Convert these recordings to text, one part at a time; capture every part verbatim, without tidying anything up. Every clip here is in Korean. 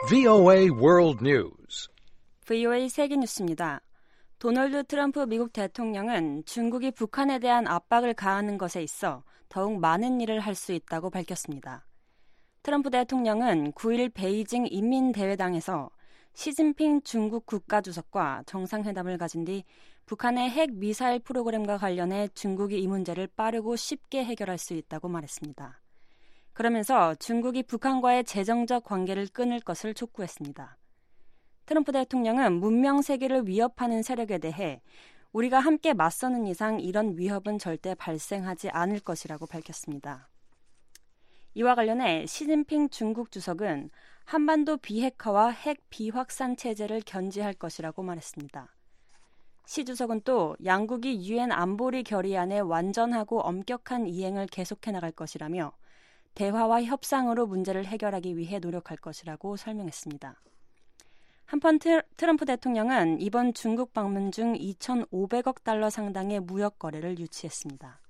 브이오에이 World News. 브이오에이 세계 뉴스입니다. 도널드 트럼프 미국 대통령은 중국이 북한에 대한 압박을 가하는 것에 있어 더욱 많은 일을 할 수 있다고 밝혔습니다. 트럼프 대통령은 구일 베이징 인민대회당에서 시진핑 중국 국가주석과 정상회담을 가진 뒤 북한의 핵 미사일 프로그램과 관련해 중국이 이 문제를 빠르고 쉽게 해결할 수 있다고 말했습니다. 그러면서 중국이 북한과의 재정적 관계를 끊을 것을 촉구했습니다. 트럼프 대통령은 문명 세계를 위협하는 세력에 대해 우리가 함께 맞서는 이상 이런 위협은 절대 발생하지 않을 것이라고 밝혔습니다. 이와 관련해 시진핑 중국 주석은 한반도 비핵화와 핵 비확산 체제를 견지할 것이라고 말했습니다. 시 주석은 또 양국이 유엔 안보리 결의안의 완전하고 엄격한 이행을 계속해 나갈 것이라며 대화와 협상으로 문제를 해결하기 위해 노력할 것이라고 설명했습니다. 한편 트럼프 대통령은 이번 중국 방문 중 이천오백억 달러 상당의 무역 거래를 유치했습니다.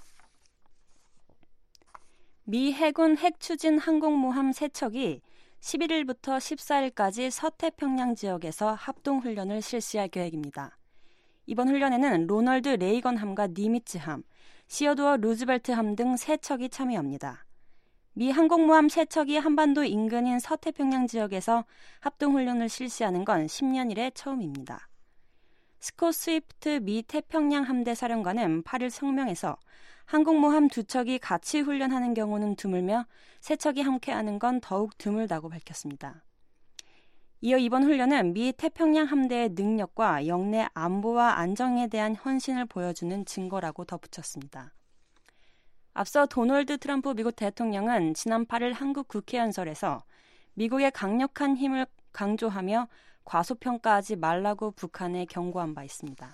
미 해군 핵추진 항공모함 세 척이 십일일부터 십사일까지 서태평양 지역에서 합동훈련을 실시할 계획입니다. 이번 훈련에는 로널드 레이건함과 니미츠함, 시어도어 루즈벨트함 등 세 척이 참여합니다. 미 항공모함 세 척이 한반도 인근인 서태평양 지역에서 합동훈련을 실시하는 건 십 년 이래 처음입니다. 스콧 스위프트 미 태평양 함대 사령관은 팔일 성명에서 항공모함 두 척이 같이 훈련하는 경우는 드물며 세 척이 함께하는 건 더욱 드물다고 밝혔습니다. 이어 이번 훈련은 미 태평양 함대의 능력과 영내 안보와 안정에 대한 헌신을 보여주는 증거라고 덧붙였습니다. 앞서 도널드 트럼프 미국 대통령은 지난 팔일 한국 국회 연설에서 미국의 강력한 힘을 강조하며 과소평가하지 말라고 북한에 경고한 바 있습니다.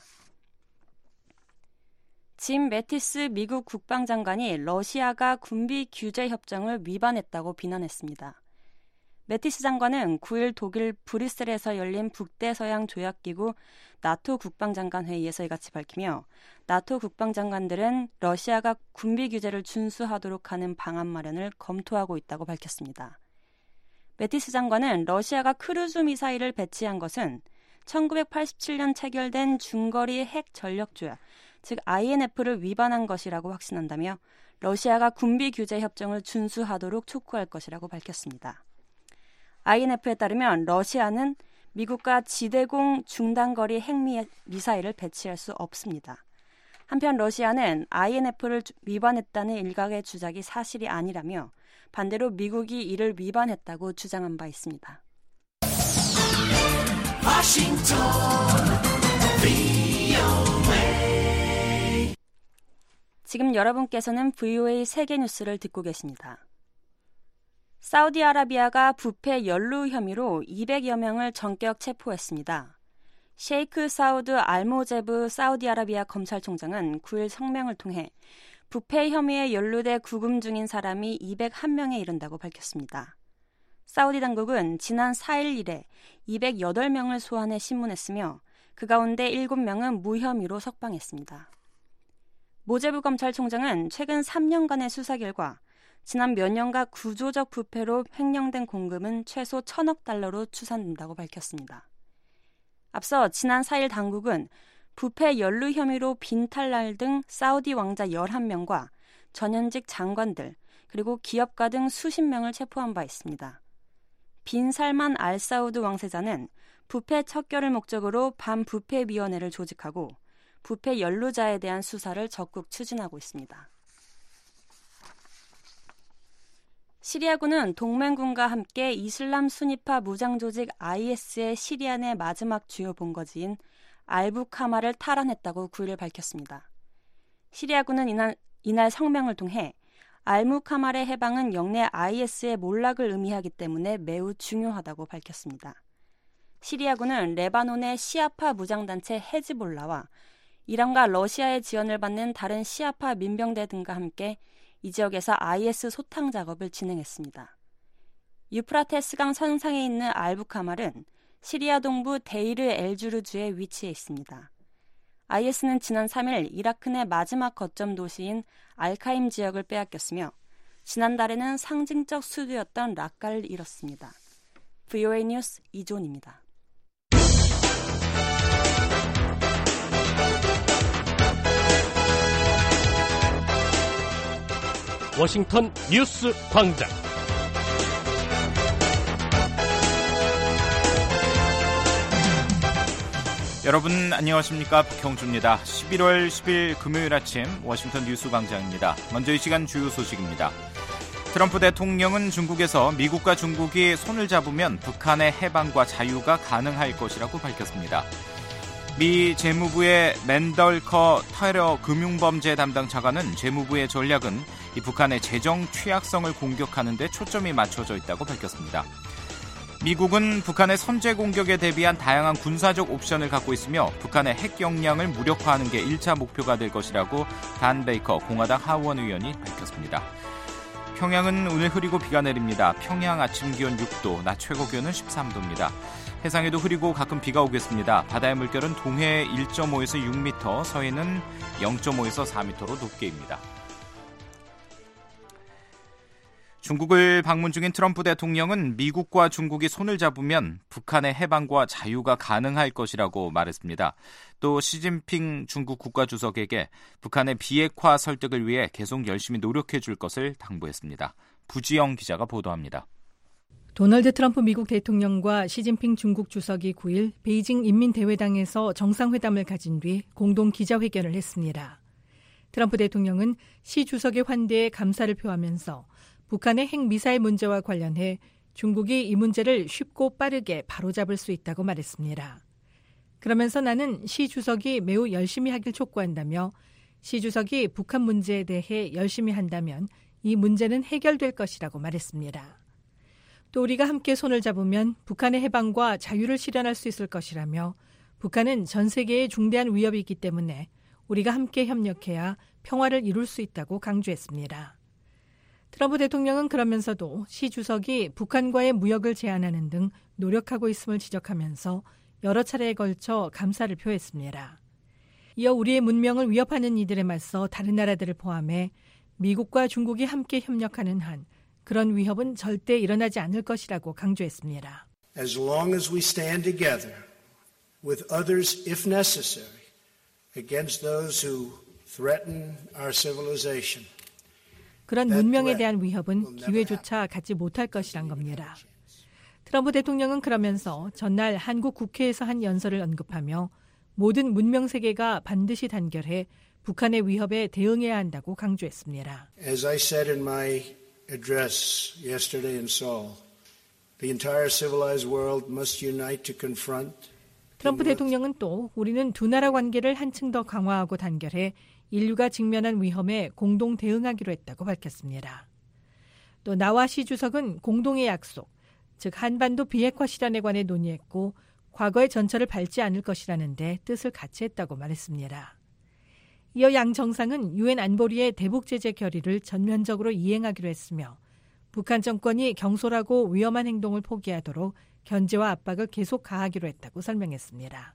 짐 매티스 미국 국방장관이 러시아가 군비 규제 협정을 위반했다고 비난했습니다. 매티스 장관은 구일 독일 브뤼셀에서 열린 북대서양 조약기구 나토 국방장관 회의에서 이같이 밝히며 나토 국방장관들은 러시아가 군비 규제를 준수하도록 하는 방안 마련을 검토하고 있다고 밝혔습니다. 매티스 장관은 러시아가 크루즈 미사일을 배치한 것은 천구백팔십칠년 체결된 중거리 핵 전력 조약, 즉 아이엔에프를 위반한 것이라고 확신한다며 러시아가 군비 규제 협정을 준수하도록 촉구할 것이라고 밝혔습니다. 아이엔에프에 따르면 러시아는 미국과 지대공 중단거리 핵미사일을 배치할 수 없습니다. 한편 러시아는 아이엔에프를 위반했다는 일각의 주장이 사실이 아니라며 반대로 미국이 이를 위반했다고 주장한 바 있습니다. 워싱턴 브이오에이 지금 여러분께서는 브이오에이 세계 뉴스를 듣고 계십니다. 사우디아라비아가 부패 연루 혐의로 이백여 명을 전격 체포했습니다. 셰이크 사우드 알모제브 사우디아라비아 검찰총장은 구일 성명을 통해 부패 혐의에 연루돼 구금 중인 사람이 이백일 명에 이른다고 밝혔습니다. 사우디 당국은 지난 사일 이래 이백여덟 명을 소환해 신문했으며 그 가운데 일곱 명은 무혐의로 석방했습니다. 모제브 검찰총장은 최근 삼 년간의 수사 결과 지난 몇 년간 구조적 부패로 횡령된 공금은 최소 천억 달러로 추산된다고 밝혔습니다. 앞서 지난 사일 당국은 부패 연루 혐의로 빈탈랄 등 사우디 왕자 열한 명과 전현직 장관들 그리고 기업가 등 수십 명을 체포한 바 있습니다. 빈 살만 알 사우드 왕세자는 부패 척결을 목적으로 반부패위원회를 조직하고 부패 연루자에 대한 수사를 적극 추진하고 있습니다. 시리아군은 동맹군과 함께 이슬람 순위파 무장조직 아이에스의 시리아 내 마지막 주요 본거지인 알부카마를 탈환했다고 구일 밝혔습니다. 시리아군은 이날, 이날 성명을 통해 알부카마의 해방은 영내 아이에스의 몰락을 의미하기 때문에 매우 중요하다고 밝혔습니다. 시리아군은 레바논의 시아파 무장단체 헤즈볼라와 이란과 러시아의 지원을 받는 다른 시아파 민병대 등과 함께 이 지역에서 아이에스 소탕 작업을 진행했습니다. 유프라테스강 선상에 있는 알부카말은 시리아 동부 데이르 엘주르주에 위치해 있습니다. 아이에스는 지난 삼일 이라크 내 마지막 거점 도시인 알카임 지역을 빼앗겼으며 지난달에는 상징적 수도였던 라카를 잃었습니다. 브이오에이 뉴스 이존입니다. 워싱턴 뉴스 광장. 여러분 안녕하십니까? 박형주입니다. 십일월 십일 금요일 아침 워싱턴 뉴스 광장입니다. 먼저 이 시간 주요 소식입니다. 트럼프 대통령은 중국에서 미국과 중국이 손을 잡으면 북한의 해방과 자유가 가능할 것이라고 밝혔습니다. 미 재무부의 맨덜커 테러 금융범죄 담당 차관은 재무부의 전략은 이 북한의 재정 취약성을 공격하는 데 초점이 맞춰져 있다고 밝혔습니다. 미국은 북한의 선제 공격에 대비한 다양한 군사적 옵션을 갖고 있으며 북한의 핵 역량을 무력화하는 게 일 차 목표가 될 것이라고 단 베이커 공화당 하원 의원이 밝혔습니다. 평양은 오늘 흐리고 비가 내립니다. 평양 아침 기온 육 도, 낮 최고 기온은 십삼 도입니다. 해상에도 흐리고 가끔 비가 오겠습니다. 바다의 물결은 동해 일 점 오에서 육 미터, 서해는 영 점 오에서 사 미터로 높게입니다. 중국을 방문 중인 트럼프 대통령은 미국과 중국이 손을 잡으면 북한의 해방과 자유가 가능할 것이라고 말했습니다. 또 시진핑 중국 국가주석에게 북한의 비핵화 설득을 위해 계속 열심히 노력해 줄 것을 당부했습니다. 부지영 기자가 보도합니다. 도널드 트럼프 미국 대통령과 시진핑 중국 주석이 구일 베이징 인민대회당에서 정상회담을 가진 뒤 공동 기자회견을 했습니다. 트럼프 대통령은 시 주석의 환대에 감사를 표하면서 북한의 핵미사일 문제와 관련해 중국이 이 문제를 쉽고 빠르게 바로잡을 수 있다고 말했습니다. 그러면서 나는 시 주석이 매우 열심히 하길 촉구한다며 시 주석이 북한 문제에 대해 열심히 한다면 이 문제는 해결될 것이라고 말했습니다. 또 우리가 함께 손을 잡으면 북한의 해방과 자유를 실현할 수 있을 것이라며 북한은 전 세계의 중대한 위협이 있기 때문에 우리가 함께 협력해야 평화를 이룰 수 있다고 강조했습니다. 트럼프 대통령은 그러면서도 시 주석이 북한과의 무역을 제한하는 등 노력하고 있음을 지적하면서 여러 차례에 걸쳐 감사를 표했습니다. 이어 우리의 문명을 위협하는 이들에 맞서 다른 나라들을 포함해 미국과 중국이 함께 협력하는 한 그런 위협은 절대 일어나지 않을 것이라고 강조했습니다. As long as we stand together with others if necessary against those who threaten our civilization. 그런 문명에 대한 위협은 기회조차 갖지 못할 것이란 겁니다. 트럼프 대통령은 그러면서 전날 한국 국회에서 한 연설을 언급하며 모든 문명 세계가 반드시 단결해 북한의 위협에 대응해야 한다고 강조했습니다. As I said in my address yesterday in Seoul, the entire civilized world must unite to confront. 트럼프 대통령은 또 우리는 두 나라 관계를 한층 더 강화하고 단결해 인류가 직면한 위험에 공동 대응하기로 했다고 밝혔습니다. 또 나와 시 주석은 공동의 약속, 즉 한반도 비핵화 실현에 관해 논의했고 과거의 전철을 밟지 않을 것이라는 데 뜻을 같이 했다고 말했습니다. 이어 양 정상은 유엔 안보리의 대북 제재 결의를 전면적으로 이행하기로 했으며 북한 정권이 경솔하고 위험한 행동을 포기하도록 견제와 압박을 계속 가하기로 했다고 설명했습니다.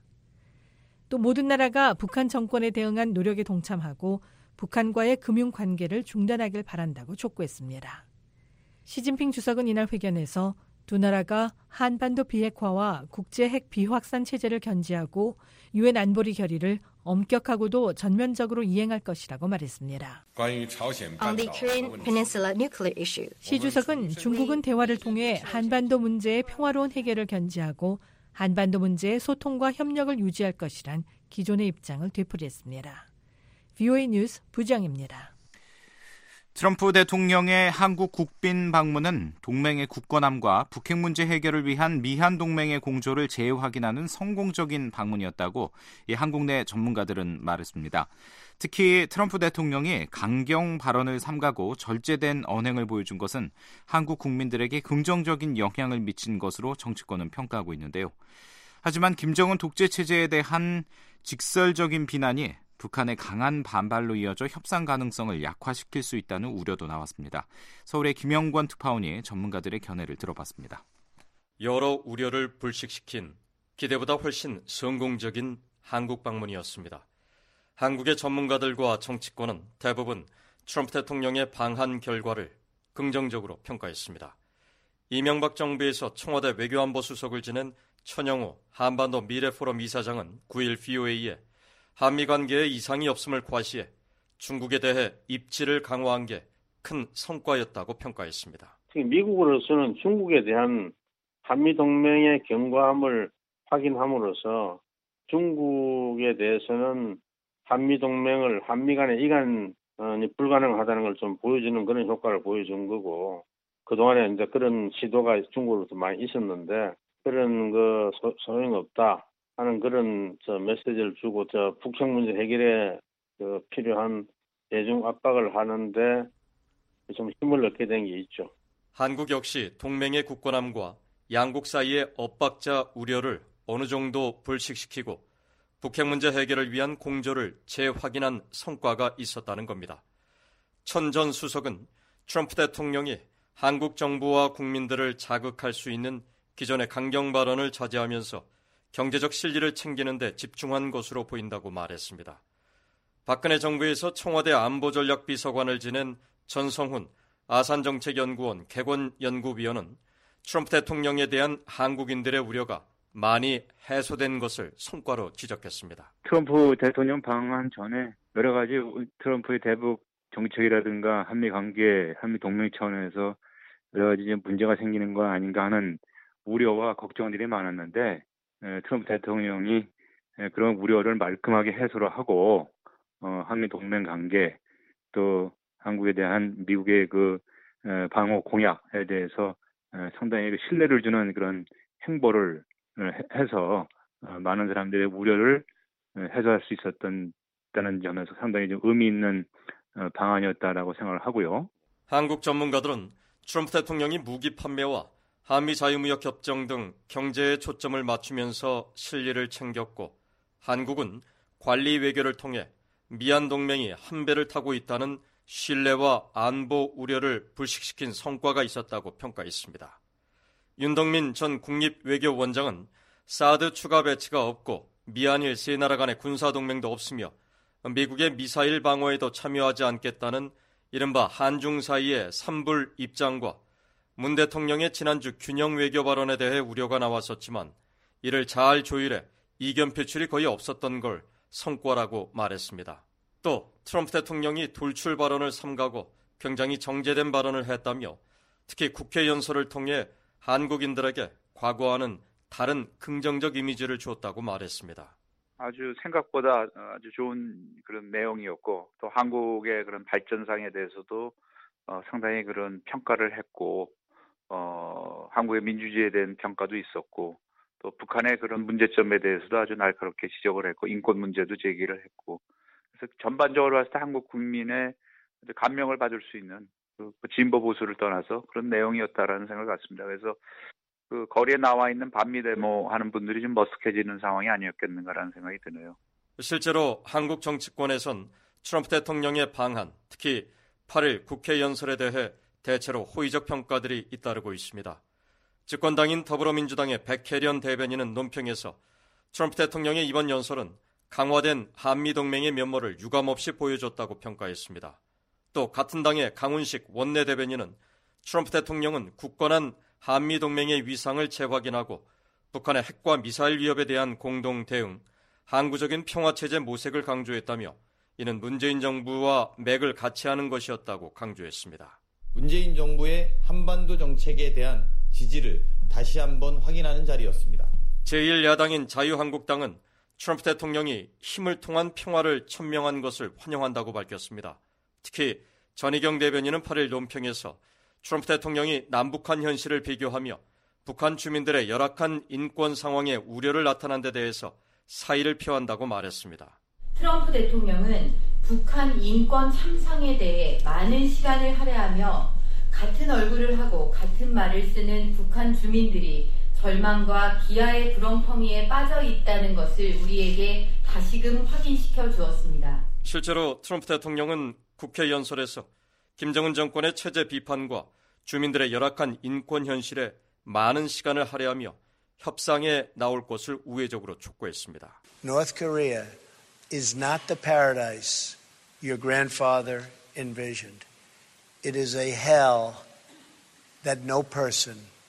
또 모든 나라가 북한 정권에 대응한 노력에 동참하고 북한과의 금융 관계를 중단하길 바란다고 촉구했습니다. 시진핑 주석은 이날 회견에서 두 나라가 한반도 비핵화와 국제 핵 비확산 체제를 견지하고 유엔 안보리 결의를 엄격하고도 전면적으로 이행할 것이라고 말했습니다. 시 주석은 중국은 대화를 통해 한반도 문제의 평화로운 해결을 견지하고 한반도 문제의 소통과 협력을 유지할 것이란 기존의 입장을 되풀이했습니다. 브이오에이 뉴스 부정입니다. 트럼프 대통령의 한국 국빈 방문은 동맹의 굳건함과 북핵 문제 해결을 위한 미한 동맹의 공조를 재확인하는 성공적인 방문이었다고 이 한국 내 전문가들은 말했습니다. 특히 트럼프 대통령이 강경 발언을 삼가고 절제된 언행을 보여준 것은 한국 국민들에게 긍정적인 영향을 미친 것으로 정치권은 평가하고 있는데요. 하지만 김정은 독재 체제에 대한 직설적인 비난이 북한의 강한 반발로 이어져 협상 가능성을 약화시킬 수 있다는 우려도 나왔습니다. 서울의 김영권 특파원이 전문가들의 견해를 들어봤습니다. 여러 우려를 불식시킨 기대보다 훨씬 성공적인 한국 방문이었습니다. 한국의 전문가들과 정치권은 대부분 트럼프 대통령의 방한 결과를 긍정적으로 평가했습니다. 이명박 정부에서 청와대 외교안보 수석을 지낸 천영우 한반도 미래포럼 이사장은 구일 브이오에이에 한미 관계에 이상이 없음을 과시해 중국에 대해 입지를 강화한 게 큰 성과였다고 평가했습니다. 미국으로서는 중국에 대한 한미 동맹의 견고함을 확인함으로써 중국에 대해서는 한미 동맹을 한미 간의 이간이 불가능하다는 걸 좀 보여주는 그런 효과를 보여준 거고, 그동안에 이제 그런 시도가 중국으로도 많이 있었는데 그런 그 소, 소용없다 하는 그런 저 메시지를 주고 저 북핵 문제 해결에 그 필요한 대중 압박을 하는데 좀 힘을 얻게 된 게 있죠. 한국 역시 동맹의 굳건함과 양국 사이의 엇박자 우려를 어느 정도 불식시키고 북핵 문제 해결을 위한 공조를 재확인한 성과가 있었다는 겁니다. 천 전 수석은 트럼프 대통령이 한국 정부와 국민들을 자극할 수 있는 기존의 강경 발언을 자제하면서 경제적 실리를 챙기는 데 집중한 것으로 보인다고 말했습니다. 박근혜 정부에서 청와대 안보전략비서관을 지낸 전성훈 아산정책연구원 객원연구위원은 트럼프 대통령에 대한 한국인들의 우려가 많이 해소된 것을 성과로 지적했습니다. 트럼프 대통령 방한 전에 여러 가지 트럼프의 대북 정책이라든가 한미 관계, 한미 동맹 차원에서 여러 가지 문제가 생기는 거 아닌가 하는 우려와 걱정들이 많았는데 트럼프 대통령이 그런 우려를 말끔하게 해소를 하고 한미 동맹 관계 또 한국에 대한 미국의 그 방어 공약에 대해서 상당히 신뢰를 주는 그런 행보를 해서 많은 사람들의 우려를 해소할 수 있었다는 점에서 상당히 좀 의미 있는 방안이었다라고 생각을 하고요. 한국 전문가들은 트럼프 대통령이 무기 판매와 한미 자유무역 협정 등 경제에 초점을 맞추면서 실리를 챙겼고 한국은 관리 외교를 통해 미한 동맹이 한 배를 타고 있다는 신뢰와 안보 우려를 불식시킨 성과가 있었다고 평가했습니다. 윤덕민 전 국립외교원장은 사드 추가 배치가 없고 미한일 세 나라 간의 군사동맹도 없으며 미국의 미사일 방어에도 참여하지 않겠다는 이른바 한중 사이의 삼불 입장과 문 대통령의 지난주 균형 외교 발언에 대해 우려가 나왔었지만 이를 잘 조율해 이견 표출이 거의 없었던 걸 성과라고 말했습니다. 또 트럼프 대통령이 돌출 발언을 삼가고 굉장히 정제된 발언을 했다며 특히 국회 연설을 통해 한국인들에게 과거와는 다른 긍정적 이미지를 주었다고 말했습니다. 아주 생각보다 아주 좋은 그런 내용이었고 또 한국의 그런 발전상에 대해서도 어, 상당히 그런 평가를 했고 어, 한국의 민주주의에 대한 평가도 있었고 또 북한의 그런 문제점에 대해서도 아주 날카롭게 지적을 했고 인권 문제도 제기를 했고 그래서 전반적으로 봤을 때 한국 국민의 감명을 받을 수 있는 그 진보 보수를 떠나서 그런 내용이었다라는 생각을 갖습니다. 그래서 그 거리에 나와 있는 반미 데모 하는 분들이 좀 머쓱해지는 상황이 아니었겠는가라는 생각이 드네요. 실제로 한국 정치권에선 트럼프 대통령의 방한, 특히 팔일 국회 연설에 대해 대체로 호의적 평가들이 잇따르고 있습니다. 집권당인 더불어민주당의 백혜련 대변인은 논평에서 트럼프 대통령의 이번 연설은 강화된 한미동맹의 면모를 유감없이 보여줬다고 평가했습니다. 또 같은 당의 강훈식 원내대변인은 트럼프 대통령은 굳건한 한미동맹의 위상을 재확인하고 북한의 핵과 미사일 위협에 대한 공동 대응, 항구적인 평화체제 모색을 강조했다며 이는 문재인 정부와 맥을 같이 하는 것이었다고 강조했습니다. 문재인 정부의 한반도 정책에 대한 지지를 다시 한번 확인하는 자리였습니다. 제일 야당인 자유한국당은 트럼프 대통령이 힘을 통한 평화를 천명한 것을 환영한다고 밝혔습니다. 특히 전희경 대변인은 팔일 논평에서 트럼프 대통령이 남북한 현실을 비교하며 북한 주민들의 열악한 인권 상황에 우려를 나타난 데 대해서 사의를 표한다고 말했습니다. 트럼프 대통령은 북한 인권 참상에 대해 많은 시간을 할애하며 같은 얼굴을 하고 같은 말을 쓰는 북한 주민들이 절망과 기아의 불엉텅이에 빠져 있다는 것을 우리에게 다시금 확인시켜 주었습니다. 실제로 트럼프 대통령은 국회 연설에서 김정은 정권의 체제 비판과 주민들의 열악한 인권 현실에 많은 시간을 할애하며 협상에 나올 것을 우회적으로 촉구했습니다. North Korea is not the paradise your grandfather envisioned. It is a hell that no person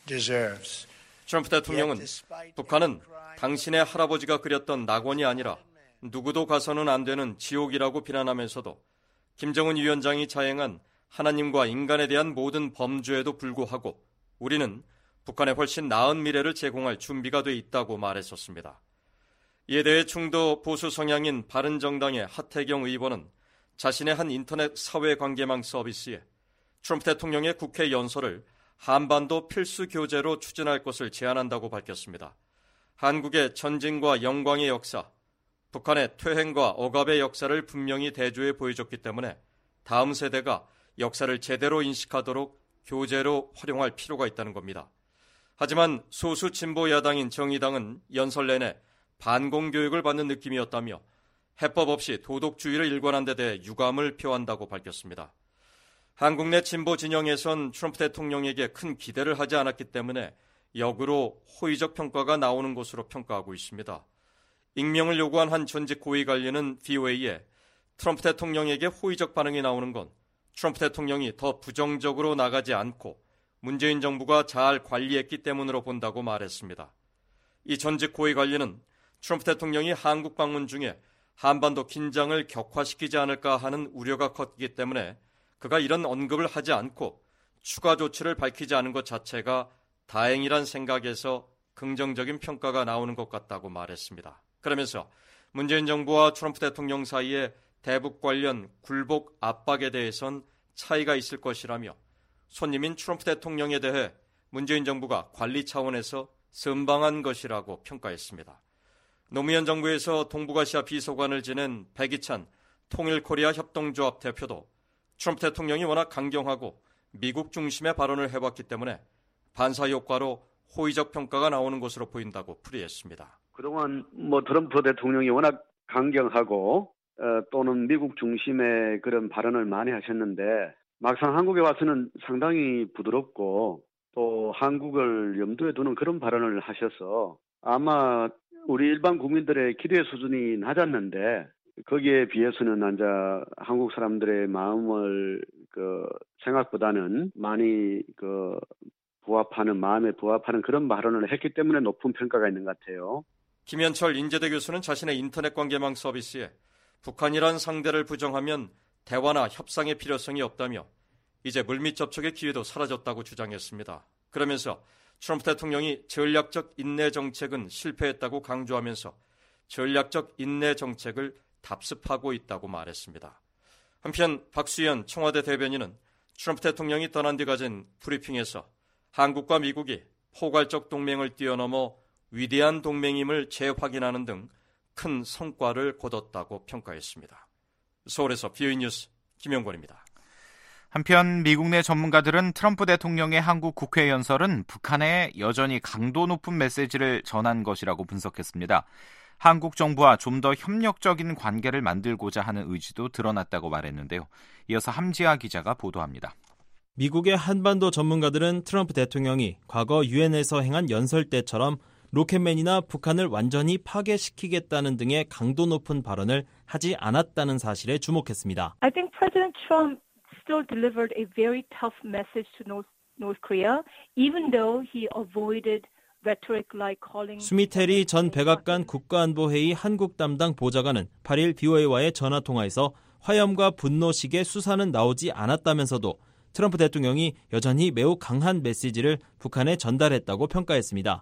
deserves. 트럼프 대통령은 북한은 당신의 할아버지가 그렸던 낙원이 아니라 누구도 가서는 안 되는 지옥이라고 비난하면서도 김정은 위원장이 자행한 하나님과 인간에 대한 모든 범죄에도 불구하고 우리는 북한에 훨씬 나은 미래를 제공할 준비가 돼 있다고 말했었습니다. 이에 대해 중도 보수 성향인 바른정당의 하태경 의원은 자신의 한 인터넷 사회관계망 서비스에 트럼프 대통령의 국회 연설을 한반도 필수 교재로 추진할 것을 제안한다고 밝혔습니다. 한국의 전진과 영광의 역사, 북한의 퇴행과 억압의 역사를 분명히 대조해 보여줬기 때문에 다음 세대가 역사를 제대로 인식하도록 교재로 활용할 필요가 있다는 겁니다. 하지만 소수 진보 야당인 정의당은 연설 내내 반공교육을 받는 느낌이었다며 해법 없이 도덕주의를 일관한 데 대해 유감을 표한다고 밝혔습니다. 한국 내 진보 진영에선 트럼프 대통령에게 큰 기대를 하지 않았기 때문에 역으로 호의적 평가가 나오는 것으로 평가하고 있습니다. 익명을 요구한 한 전직 고위 관리는 브이오에이에 트럼프 대통령에게 호의적 반응이 나오는 건 트럼프 대통령이 더 부정적으로 나가지 않고 문재인 정부가 잘 관리했기 때문으로 본다고 말했습니다. 이 전직 고위 관리는 트럼프 대통령이 한국 방문 중에 한반도 긴장을 격화시키지 않을까 하는 우려가 컸기 때문에 그가 이런 언급을 하지 않고 추가 조치를 밝히지 않은 것 자체가 다행이란 생각에서 긍정적인 평가가 나오는 것 같다고 말했습니다. 그러면서 문재인 정부와 트럼프 대통령 사이에 대북 관련 굴복 압박에 대해선 차이가 있을 것이라며 손님인 트럼프 대통령에 대해 문재인 정부가 관리 차원에서 선방한 것이라고 평가했습니다. 노무현 정부에서 동북아시아 비서관을 지낸 백이찬 통일코리아 협동조합 대표도 트럼프 대통령이 워낙 강경하고 미국 중심의 발언을 해왔기 때문에 반사 효과로 호의적 평가가 나오는 것으로 보인다고 풀이했습니다. 그동안 뭐 트럼프 대통령이 워낙 강경하고 어, 또는 미국 중심의 그런 발언을 많이 하셨는데 막상 한국에 와서는 상당히 부드럽고 또 한국을 염두에 두는 그런 발언을 하셔서 아마 우리 일반 국민들의 기대 수준이 낮았는데 거기에 비해서는 이제 한국 사람들의 마음을 그 생각보다는 많이 그 부합하는 마음에 부합하는 그런 발언을 했기 때문에 높은 평가가 있는 것 같아요. 김현철 인제대 교수는 자신의 인터넷 관계망 서비스에 북한이란 상대를 부정하면 대화나 협상의 필요성이 없다며 이제 물밑 접촉의 기회도 사라졌다고 주장했습니다. 그러면서 트럼프 대통령이 전략적 인내 정책은 실패했다고 강조하면서 전략적 인내 정책을 답습하고 있다고 말했습니다. 한편 박수현 청와대 대변인은 트럼프 대통령이 떠난 뒤 가진 브리핑에서 한국과 미국이 포괄적 동맹을 뛰어넘어 위대한 동맹임을 재확인하는 등 큰 성과를 거뒀다고 평가했습니다. 서울에서 브이오에이 뉴스 김영권입니다. 한편 미국 내 전문가들은 트럼프 대통령의 한국 국회 연설은 북한에 여전히 강도 높은 메시지를 전한 것이라고 분석했습니다. 한국 정부와 좀 더 협력적인 관계를 만들고자 하는 의지도 드러났다고 말했는데요. 이어서 함지아 기자가 보도합니다. 미국의 한반도 전문가들은 트럼프 대통령이 과거 유엔에서 행한 연설 때처럼 로켓맨이나 북한을 완전히 파괴시키겠다는 등의 강도 높은 발언을 하지 않았다는 사실에 주목했습니다. I think President Trump still delivered a very tough message to North, North Korea, even though he avoided rhetoric like calling. 수미테리 전 백악관 국가안보회의 한국 담당 보좌관은 팔 일 브이오에이와의 전화통화에서 화염과 분노식의 수사는 나오지 않았다면서도 트럼프 대통령이 여전히 매우 강한 메시지를 북한에 전달했다고 평가했습니다.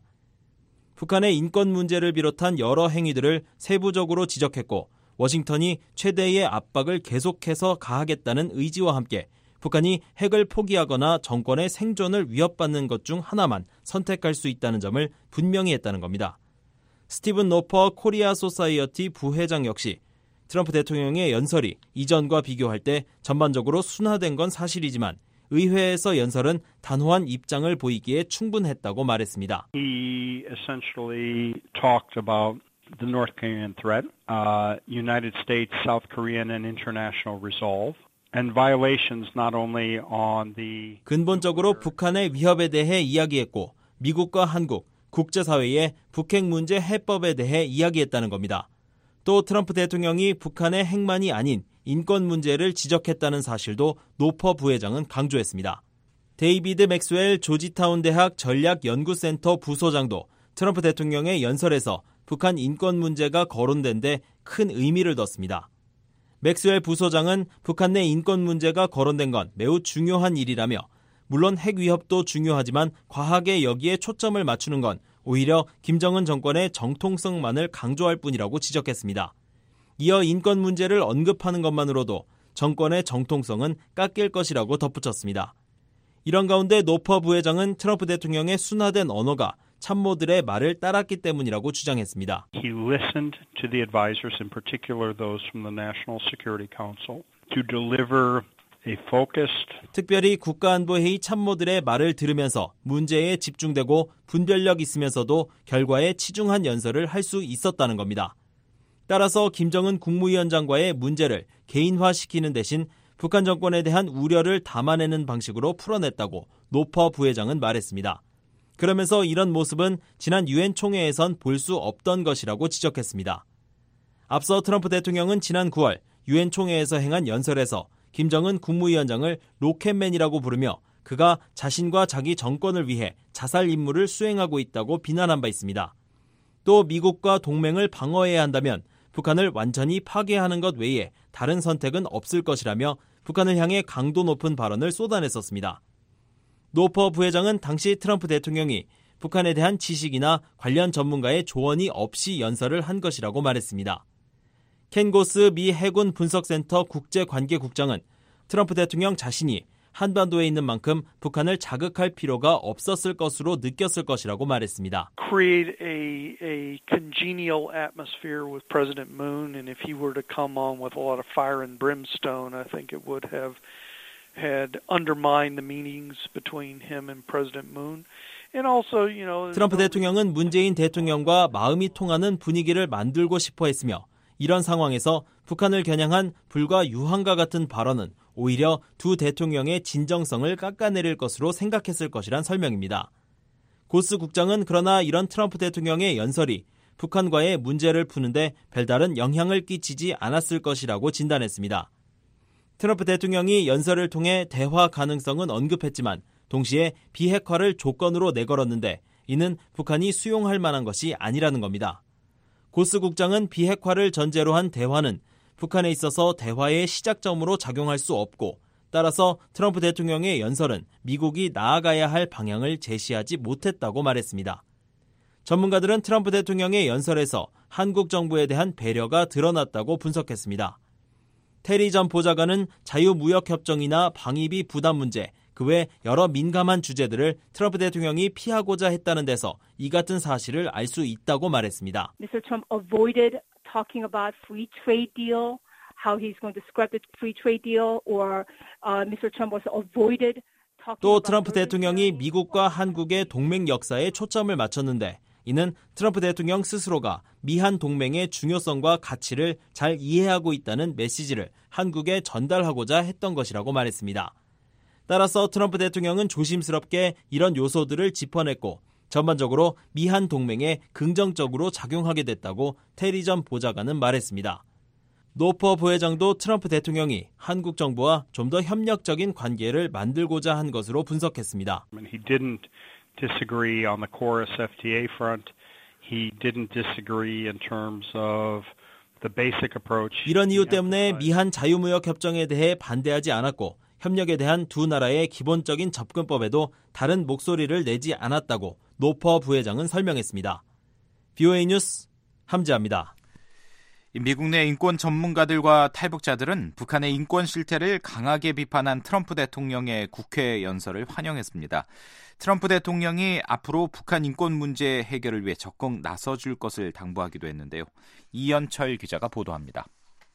북한의 인권 문제를 비롯한 여러 행위들을 세부적으로 지적했고 워싱턴이 최대의 압박을 계속해서 가하겠다는 의지와 함께 북한이 핵을 포기하거나 정권의 생존을 위협받는 것 중 하나만 선택할 수 있다는 점을 분명히 했다는 겁니다. 스티븐 노퍼 코리아 소사이어티 부회장 역시 트럼프 대통령의 연설이 이전과 비교할 때 전반적으로 순화된 건 사실이지만 의회에서 연설은 단호한 입장을 보이기에 충분했다고 말했습니다. He essentially talked about the North Korean threat, uh, United States, South Korean and international resolve, and violations not only on the 근본적으로 북한의 위협에 대해 이야기했고 미국과 한국, 국제사회의 북핵 문제 해법에 대해 이야기했다는 겁니다. 또 트럼프 대통령이 북한의 핵만이 아닌 인권 문제를 지적했다는 사실도 노퍼 부회장은 강조했습니다. 데이비드 맥스웰 조지타운 대학 전략연구센터 부소장도 트럼프 대통령의 연설에서 북한 인권 문제가 거론된 데 큰 의미를 뒀습니다. 맥스웰 부소장은 북한 내 인권 문제가 거론된 건 매우 중요한 일이라며 물론 핵 위협도 중요하지만 과하게 여기에 초점을 맞추는 건 오히려 김정은 정권의 정통성만을 강조할 뿐이라고 지적했습니다. 이어 인권 문제를 언급하는 것만으로도 정권의 정통성은 깎일 것이라고 덧붙였습니다. 이런 가운데 노퍼 부회장은 트럼프 대통령의 순화된 언어가 참모들의 말을 따랐기 때문이라고 주장했습니다. He listened to the advisors, in particular those from the National Security Council, to deliver a focused. 특별히 국가안보회의 참모들의 말을 들으면서 문제에 집중되고 분별력 있으면서도 결과에 치중한 연설을 할 수 있었다는 겁니다. 따라서 김정은 국무위원장과의 문제를 개인화시키는 대신 북한 정권에 대한 우려를 담아내는 방식으로 풀어냈다고 노퍼 부회장은 말했습니다. 그러면서 이런 모습은 지난 유엔 총회에선 볼 수 없던 것이라고 지적했습니다. 앞서 트럼프 대통령은 지난 구월 유엔 총회에서 행한 연설에서 김정은 국무위원장을 로켓맨이라고 부르며 그가 자신과 자기 정권을 위해 자살 임무를 수행하고 있다고 비난한 바 있습니다. 또 미국과 동맹을 방어해야 한다면 북한을 완전히 파괴하는 것 외에 다른 선택은 없을 것이라며 북한을 향해 강도 높은 발언을 쏟아냈었습니다. 노퍼 부회장은 당시 트럼프 대통령이 북한에 대한 지식이나 관련 전문가의 조언이 없이 연설을 한 것이라고 말했습니다. 켄 고스 미 해군 분석센터 국제관계국장은 트럼프 대통령 자신이 한반도에 있는 만큼 북한을 자극할 필요가 없었을 것으로 느꼈을 것이라고 말했습니다. Create a, a congenial atmosphere with President Moon, and if he were to come on with a lot of fire and brimstone, I think it would have had undermined the meetings between him and President Moon. And also, you know, 트럼프 대통령은 문재인 대통령과 마음이 통하는 분위기를 만들고 싶어 했으며 이런 상황에서 북한을 겨냥한 불과 유황과 같은 발언은 오히려 두 대통령의 진정성을 깎아내릴 것으로 생각했을 것이란 설명입니다. 고스 국장은 그러나 이런 트럼프 대통령의 연설이 북한과의 문제를 푸는데 별다른 영향을 끼치지 않았을 것이라고 진단했습니다. 트럼프 대통령이 연설을 통해 대화 가능성은 언급했지만 동시에 비핵화를 조건으로 내걸었는데 이는 북한이 수용할 만한 것이 아니라는 겁니다. 고스 국장은 비핵화를 전제로 한 대화는 북한에 있어서 대화의 시작점으로 작용할 수 없고 따라서 트럼프 대통령의 연설은 미국이 나아가야 할 방향을 제시하지 못했다고 말했습니다. 전문가들은 트럼프 대통령의 연설에서 한국 정부에 대한 배려가 드러났다고 분석했습니다. 테리 전 보좌관은 자유무역협정이나 방위비 부담 문제, 그 외 여러 민감한 주제들을 트럼프 대통령이 피하고자 했다는 데서 이 같은 사실을 알 수 있다고 말했습니다. 미스터 Trump avoided talking about free trade deal, how he's going to scrap the free trade deal, or uh, 미스터 Trump also avoided talking 또 about 트럼프 대통령이 미국과 한국의 동맹 역사에 초점을 맞췄는데 이는 트럼프 대통령 스스로가 미한 동맹의 중요성과 가치를 잘 이해하고 있다는 메시지를 한국에 전달하고자 했던 것이라고 말했습니다. 따라서 트럼프 대통령은 조심스럽게 이런 요소들을 짚어냈고 전반적으로 미한 동맹에 긍정적으로 작용하게 됐다고 테리 전 보좌관은 말했습니다. 노퍼 부회장도 트럼프 대통령이 한국 정부와 좀 더 협력적인 관계를 만들고자 한 것으로 분석했습니다. He didn't disagree on the Chorus F T A front. He didn't disagree in terms of the basic approach. 이런 이유 때문에 미한 자유무역 협정에 대해 반대하지 않았고 협력에 대한 두 나라의 기본적인 접근법에도 다른 목소리를 내지 않았다고 노퍼 부회장은 설명했습니다. 비오에이 뉴스 함지아입니다. 미국 내 인권 전문가들과 탈북자들은 북한의 인권 실태를 강하게 비판한 트럼프 대통령의 국회 연설을 환영했습니다. 트럼프 대통령이 앞으로 북한 인권 문제 해결을 위해 적극 나서줄 것을 당부하기도 했는데요. 이연철 기자가 보도합니다.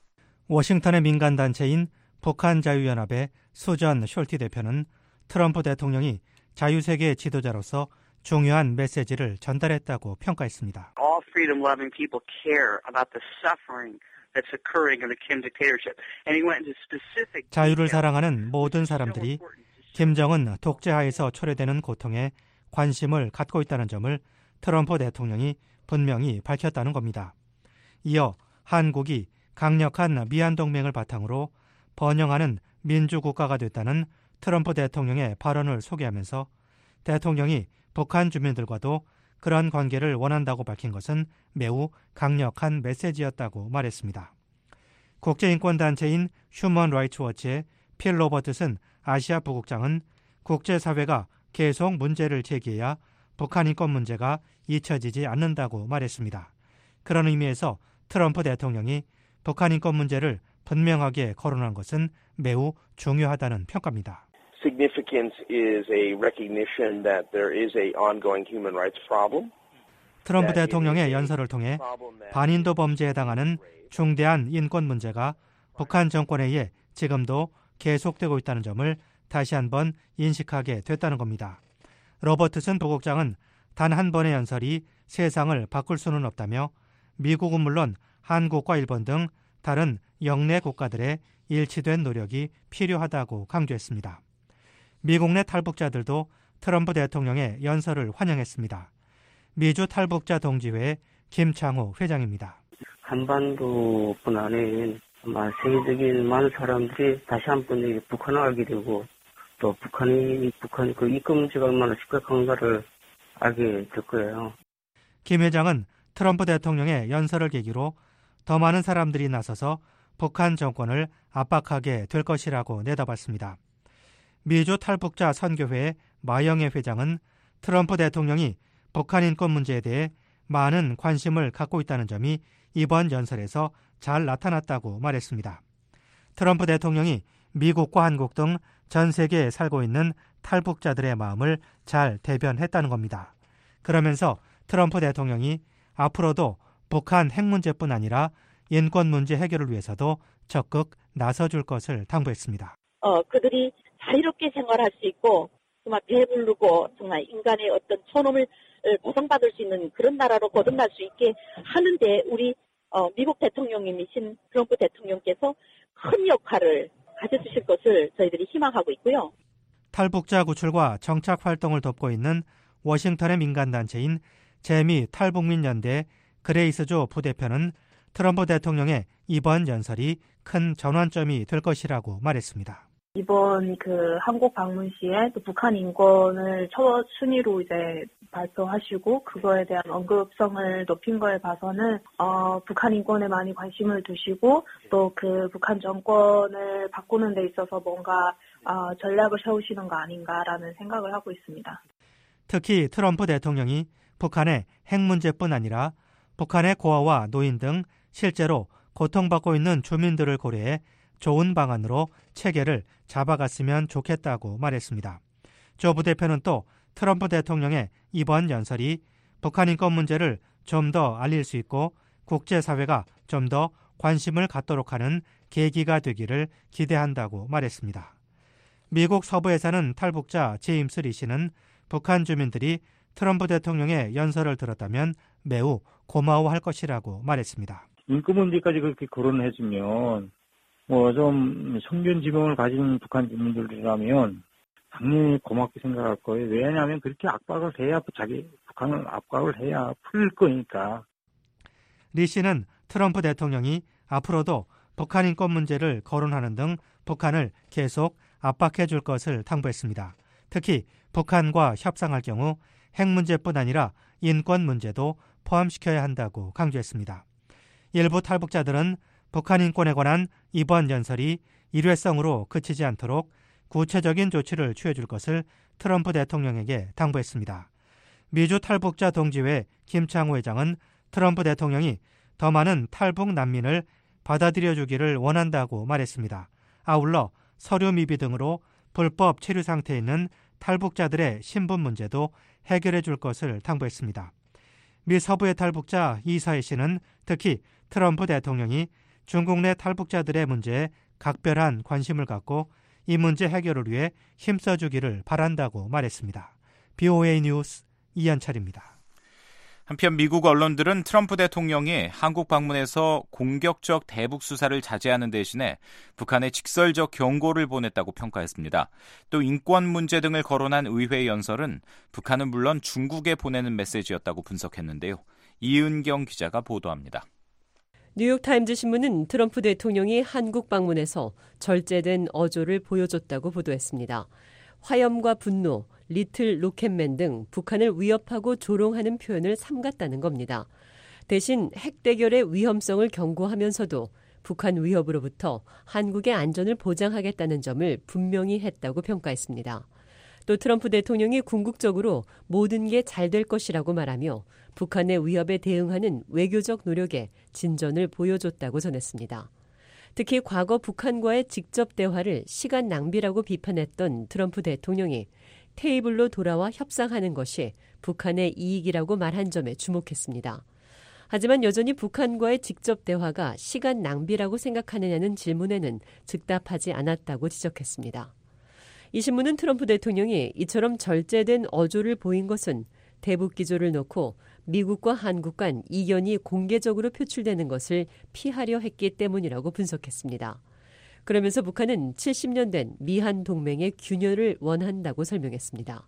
워싱턴의 민간단체인 북한자유연합의 수전 숄티 대표는 트럼프 대통령이 자유세계 지도자로서 중요한 메시지를 전달했다고 평가했습니다. All freedom-loving people care about the suffering that's occurring in the Kim dictatorship. And he went into specific 자유를 사랑하는 모든 사람들이 김정은 독재하에서 초래되는 고통에 관심을 갖고 있다는 점을 트럼프 대통령이 분명히 밝혔다는 겁니다. 이어 한국이 강력한 미한 동맹을 바탕으로 번영하는 민주국가가 됐다는 트럼프 대통령의 발언을 소개하면서 대통령이 북한 주민들과도 그런 관계를 원한다고 밝힌 것은 매우 강력한 메시지였다고 말했습니다. 국제인권단체인 휴먼 라이츠 워치의 필 로버트슨 아시아 부국장은 국제사회가 계속 문제를 제기해야 북한 인권 문제가 잊혀지지 않는다고 말했습니다. 그런 의미에서 트럼프 대통령이 북한 인권 문제를 분명하게 거론한 것은 매우 중요하다는 평가입니다. Significance is a recognition that there is a ongoing human rights problem. 트럼프 대통령의 연설을 통해 반인도 범죄에 해당하는 중대한 인권 문제가 북한 정권에 의해 지금도 계속되고 있다는 점을 다시 한번 인식하게 됐다는 겁니다. 로버트슨 부국장은 단 한 번의 연설이 세상을 바꿀 수는 없다며 미국은 물론 한국과 일본 등 다른 영내 국가들의 일치된 노력이 필요하다고 강조했습니다. 미국 내 탈북자들도 트럼프 대통령의 연설을 환영했습니다. 미주 탈북자 동지회 김창호 회장입니다. 한반도뿐 아닌 아마 세계적인 많은 사람들이 다시 한번 북한을 알게 되고 또 북한이 북한 그 인권 문제가 얼마나 심각한가를 알게 될 거예요. 김 회장은 트럼프 대통령의 연설을 계기로 더 많은 사람들이 나서서 북한 정권을 압박하게 될 것이라고 내다봤습니다. 미주 탈북자 선교회 마영애 회장은 트럼프 대통령이 북한 인권 문제에 대해 많은 관심을 갖고 있다는 점이 이번 연설에서 잘 나타났다고 말했습니다. 트럼프 대통령이 미국과 한국 등 전 세계에 살고 있는 탈북자들의 마음을 잘 대변했다는 겁니다. 그러면서 트럼프 대통령이 앞으로도 북한 핵 문제뿐 아니라 인권 문제 해결을 위해서도 적극 나서줄 것을 당부했습니다. 어, 그들이 자유롭게 생활할 수 있고 정말 배부르고 정말 인간의 어떤 존엄을 보상받을 수 있는 그런 나라로 거듭날 수 있게 하는데 우리 어, 미국 대통령님이신 트럼프 대통령께서 큰 역할을 가져주실 것을 저희들이 희망하고 있고요. 탈북자 구출과 정착 활동을 돕고 있는 워싱턴의 민간단체인 재미 탈북민연대 그레이스조 부대표는 트럼프 대통령의 이번 연설이 큰 전환점이 될 것이라고 말했습니다. 이번 그 한국 방문 시에 또 북한 인권을 첫 순위로 이제 발표하시고 그거에 대한 언급성을 높인 거에 봐서는 어, 북한 인권에 많이 관심을 두시고 또 그 북한 정권을 바꾸는 데 있어서 뭔가 어, 전략을 세우시는 거 아닌가라는 생각을 하고 있습니다. 특히 트럼프 대통령이 북한의 핵 문제뿐 아니라 북한의 고아와 노인 등 실제로 고통받고 있는 주민들을 고려해 좋은 방안으로 체계를 잡아갔으면 좋겠다고 말했습니다. 조 부대표는 또 트럼프 대통령의 이번 연설이 북한 인권 문제를 좀 더 알릴 수 있고 국제사회가 좀 더 관심을 갖도록 하는 계기가 되기를 기대한다고 말했습니다. 미국 서부에 사는 탈북자 제임스 리 씨는 북한 주민들이 트럼프 대통령의 연설을 들었다면 매우 고마워할 것이라고 말했습니다. 인권 문제까지 그렇게 거론해주면 뭐 좀 성견 지명을 가진 북한 주민들이라면 당연히 고맙게 생각할 거예요. 왜냐하면 그렇게 압박을 해야 자기 북한을 압박을 해야 풀릴 거니까. 리 씨는 트럼프 대통령이 앞으로도 북한 인권 문제를 거론하는 등 북한을 계속 압박해 줄 것을 당부했습니다. 특히 북한과 협상할 경우 핵 문제뿐 아니라 인권 문제도 포함시켜야 한다고 강조했습니다. 일부 탈북자들은 북한 인권에 관한 이번 연설이 일회성으로 그치지 않도록 구체적인 조치를 취해줄 것을 트럼프 대통령에게 당부했습니다. 미주 탈북자 동지회 김창호 회장은 트럼프 대통령이 더 많은 탈북 난민을 받아들여주기를 원한다고 말했습니다. 아울러 서류 미비 등으로 불법 체류 상태에 있는 탈북자들의 신분 문제도 해결해 줄 것을 당부했습니다. 미 서부의 탈북자 이서혜 씨는 특히 트럼프 대통령이 중국 내 탈북자들의 문제에 각별한 관심을 갖고 이 문제 해결을 위해 힘써주기를 바란다고 말했습니다. 비오에이 뉴스 이현철입니다. 한편 미국 언론들은 트럼프 대통령이 한국 방문에서 공격적 대북 수사를 자제하는 대신에 북한에 직설적 경고를 보냈다고 평가했습니다. 또 인권 문제 등을 거론한 의회 연설은 북한은 물론 중국에 보내는 메시지였다고 분석했는데요. 이은경 기자가 보도합니다. 뉴욕타임즈 신문은 트럼프 대통령이 한국 방문에서 절제된 어조를 보여줬다고 보도했습니다. 화염과 분노, 리틀 로켓맨 등 북한을 위협하고 조롱하는 표현을 삼갔다는 겁니다. 대신 핵 대결의 위험성을 경고하면서도 북한 위협으로부터 한국의 안전을 보장하겠다는 점을 분명히 했다고 평가했습니다. 또 트럼프 대통령이 궁극적으로 모든 게 잘 될 것이라고 말하며 북한의 위협에 대응하는 외교적 노력에 진전을 보여줬다고 전했습니다. 특히 과거 북한과의 직접 대화를 시간 낭비라고 비판했던 트럼프 대통령이 테이블로 돌아와 협상하는 것이 북한의 이익이라고 말한 점에 주목했습니다. 하지만 여전히 북한과의 직접 대화가 시간 낭비라고 생각하느냐는 질문에는 즉답하지 않았다고 지적했습니다. 이 신문은 트럼프 대통령이 이처럼 절제된 어조를 보인 것은 대북 기조를 놓고 미국과 한국 간 이견이 공개적으로 표출되는 것을 피하려 했기 때문이라고 분석했습니다. 그러면서 북한은 칠십 년 된 미한 동맹의 균열을 원한다고 설명했습니다.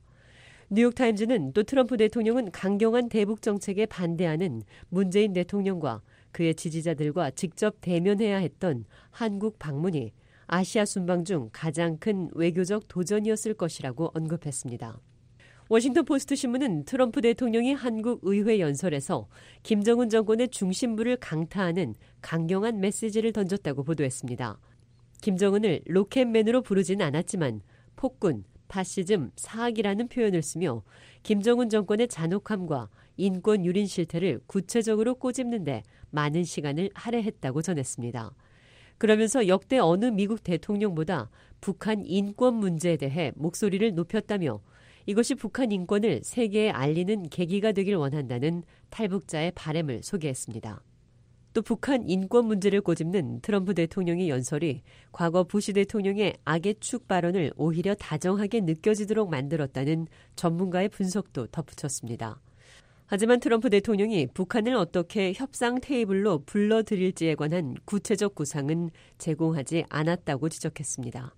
뉴욕타임즈는 또 트럼프 대통령은 강경한 대북 정책에 반대하는 문재인 대통령과 그의 지지자들과 직접 대면해야 했던 한국 방문이 아시아 순방 중 가장 큰 외교적 도전이었을 것이라고 언급했습니다. 워싱턴 포스트 신문은 트럼프 대통령이 한국 의회 연설에서 김정은 정권의 중심부를 강타하는 강경한 메시지를 던졌다고 보도했습니다. 김정은을 로켓맨으로 부르진 않았지만 폭군, 파시즘, 사악이라는 표현을 쓰며 김정은 정권의 잔혹함과 인권 유린 실태를 구체적으로 꼬집는 데 많은 시간을 할애했다고 전했습니다. 그러면서 역대 어느 미국 대통령보다 북한 인권 문제에 대해 목소리를 높였다며 이것이 북한 인권을 세계에 알리는 계기가 되길 원한다는 탈북자의 바람을 소개했습니다. 또 북한 인권 문제를 꼬집는 트럼프 대통령의 연설이 과거 부시 대통령의 악의 축 발언을 오히려 다정하게 느껴지도록 만들었다는 전문가의 분석도 덧붙였습니다. 하지만 트럼프 대통령이 북한을 어떻게 협상 테이블로 불러들일지에 관한 구체적 구상은 제공하지 않았다고 지적했습니다.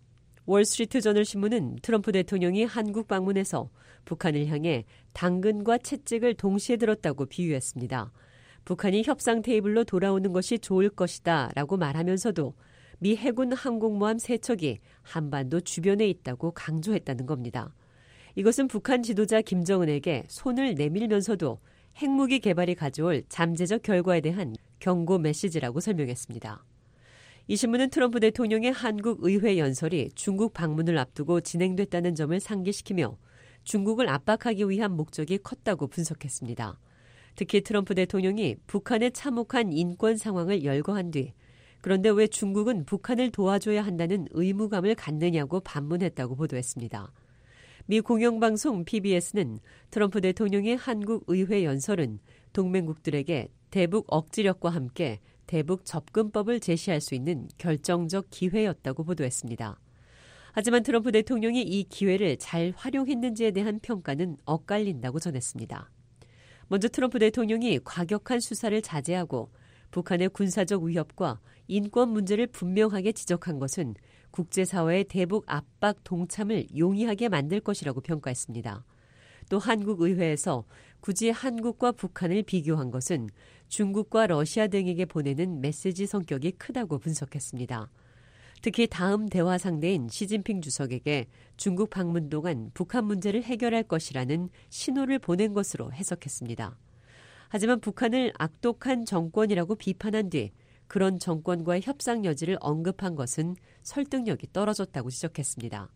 월스트리트저널 신문은 트럼프 대통령이 한국 방문에서 북한을 향해 당근과 채찍을 동시에 들었다고 비유했습니다. 북한이 협상 테이블로 돌아오는 것이 좋을 것이다 라고 말하면서도 미 해군 항공모함 세 척이 한반도 주변에 있다고 강조했다는 겁니다. 이것은 북한 지도자 김정은에게 손을 내밀면서도 핵무기 개발이 가져올 잠재적 결과에 대한 경고 메시지라고 설명했습니다. 이 신문은 트럼프 대통령의 한국 의회 연설이 중국 방문을 앞두고 진행됐다는 점을 상기시키며 중국을 압박하기 위한 목적이 컸다고 분석했습니다. 특히 트럼프 대통령이 북한의 참혹한 인권 상황을 열거한 뒤 그런데 왜 중국은 북한을 도와줘야 한다는 의무감을 갖느냐고 반문했다고 보도했습니다. 미 공영방송 피비에스는 트럼프 대통령의 한국 의회 연설은 동맹국들에게 대북 억지력과 함께 대북 접근법을 제시할 수 있는 결정적 기회였다고 보도했습니다. 하지만 트럼프 대통령이 이 기회를 잘 활용했는지에 대한 평가는 엇갈린다고 전했습니다. 먼저 트럼프 대통령이 과격한 수사를 자제하고 북한의 군사적 위협과 인권 문제를 분명하게 지적한 것은 국제사회의 대북 압박 동참을 용이하게 만들 것이라고 평가했습니다. 또 한국 의회에서 굳이 한국과 북한을 비교한 것은 중국과 러시아 등에게 보내는 메시지 성격이 크다고 분석했습니다. 특히 다음 대화 상대인 시진핑 주석에게 중국 방문 동안 북한 문제를 해결할 것이라는 신호를 보낸 것으로 해석했습니다. 하지만 북한을 악독한 정권이라고 비판한 뒤 그런 정권과의 협상 여지를 언급한 것은 설득력이 떨어졌다고 지적했습니다.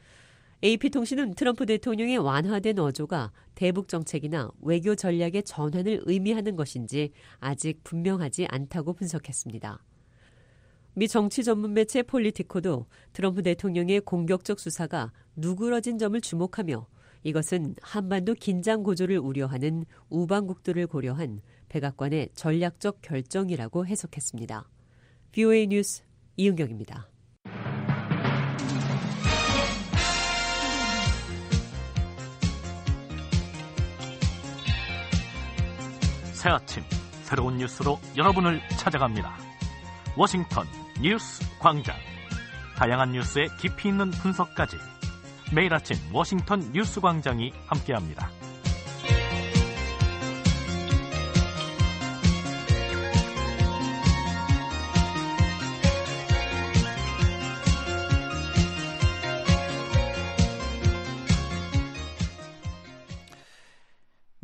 에이피통신은 트럼프 대통령의 완화된 어조가 대북 정책이나 외교 전략의 전환을 의미하는 것인지 아직 분명하지 않다고 분석했습니다. 미 정치 전문 매체 폴리티코도 트럼프 대통령의 공격적 수사가 누그러진 점을 주목하며 이것은 한반도 긴장 고조를 우려하는 우방국들을 고려한 백악관의 전략적 결정이라고 해석했습니다. 브이오에이 뉴스 이은경입니다. 새 아침 새로운 뉴스로 여러분을 찾아갑니다. 워싱턴 뉴스 광장. 다양한 뉴스의 깊이 있는 분석까지 매일 아침 워싱턴 뉴스 광장이 함께합니다.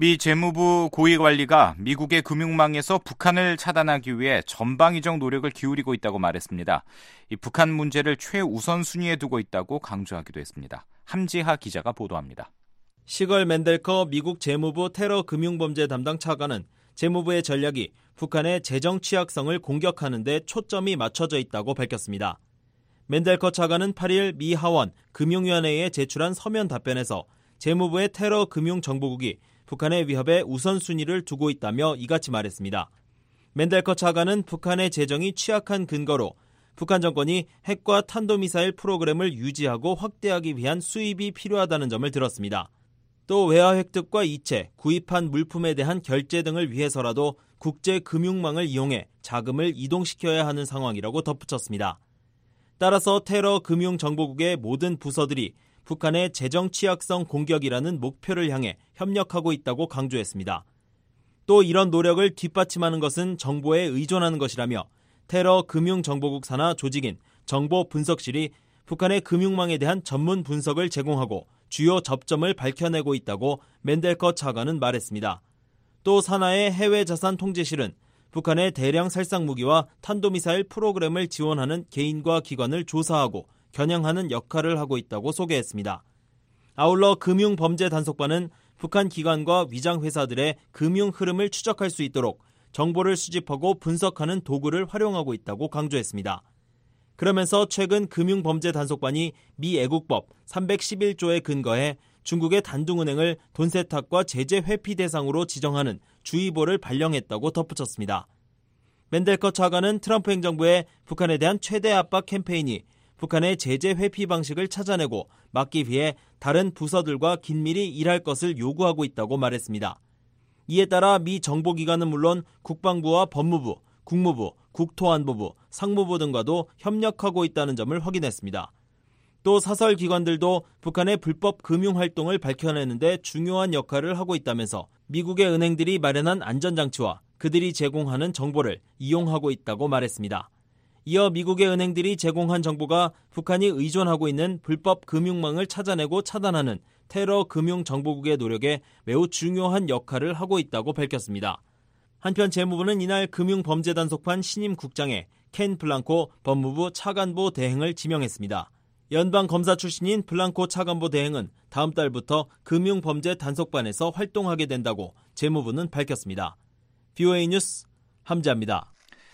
미 재무부 고위관리가 미국의 금융망에서 북한을 차단하기 위해 전방위적 노력을 기울이고 있다고 말했습니다. 이 북한 문제를 최우선 순위에 두고 있다고 강조하기도 했습니다. 함지하 기자가 보도합니다. 시걸 맨델커 미국 재무부 테러 금융범죄 담당 차관은 재무부의 전략이 북한의 재정 취약성을 공격하는 데 초점이 맞춰져 있다고 밝혔습니다. 맨델커 차관은 팔 일 미 하원 금융위원회에 제출한 서면 답변에서 재무부의 테러 금융정보국이 북한의 위협에 우선순위를 두고 있다며 이같이 말했습니다. 맨델커 차관은 북한의 재정이 취약한 근거로 북한 정권이 핵과 탄도미사일 프로그램을 유지하고 확대하기 위한 수입이 필요하다는 점을 들었습니다. 또 외화 획득과 이체, 구입한 물품에 대한 결제 등을 위해서라도 국제 금융망을 이용해 자금을 이동시켜야 하는 상황이라고 덧붙였습니다. 따라서 테러 금융정보국의 모든 부서들이 북한의 재정 취약성 공격이라는 목표를 향해 협력하고 있다고 강조했습니다. 또 이런 노력을 뒷받침하는 것은 정보에 의존하는 것이라며 테러 금융정보국 산하 조직인 정보분석실이 북한의 금융망에 대한 전문 분석을 제공하고 주요 접점을 밝혀내고 있다고 맨델커 차관은 말했습니다. 또 산하의 해외자산통제실은 북한의 대량 살상무기와 탄도미사일 프로그램을 지원하는 개인과 기관을 조사하고 겨냥하는 역할을 하고 있다고 소개했습니다. 아울러 금융범죄단속반은 북한 기관과 위장회사들의 금융 흐름을 추적할 수 있도록 정보를 수집하고 분석하는 도구를 활용하고 있다고 강조했습니다. 그러면서 최근 금융범죄단속반이 미 애국법 삼백십일 조에 근거해 중국의 단둥은행을 돈 세탁과 제재 회피 대상으로 지정하는 주의보를 발령했다고 덧붙였습니다. 맨델커 차관은 트럼프 행정부의 북한에 대한 최대 압박 캠페인이 북한의 제재 회피 방식을 찾아내고 막기 위해 다른 부서들과 긴밀히 일할 것을 요구하고 있다고 말했습니다. 이에 따라 미 정보기관은 물론 국방부와 법무부, 국무부, 국토안보부, 상무부 등과도 협력하고 있다는 점을 확인했습니다. 또 사설기관들도 북한의 불법 금융활동을 밝혀내는 데 중요한 역할을 하고 있다면서 미국의 은행들이 마련한 안전장치와 그들이 제공하는 정보를 이용하고 있다고 말했습니다. 이어 미국의 은행들이 제공한 정보가 북한이 의존하고 있는 불법 금융망을 찾아내고 차단하는 테러 금융정보국의 노력에 매우 중요한 역할을 하고 있다고 밝혔습니다. 한편 재무부는 이날 금융범죄단속반 신임 국장에 켄 블랑코 법무부 차관보 대행을 지명했습니다. 연방검사 출신인 블랑코 차관보 대행은 다음 달부터 금융범죄단속반에서 활동하게 된다고 재무부는 밝혔습니다. 비오에이 뉴스 함지아입니다.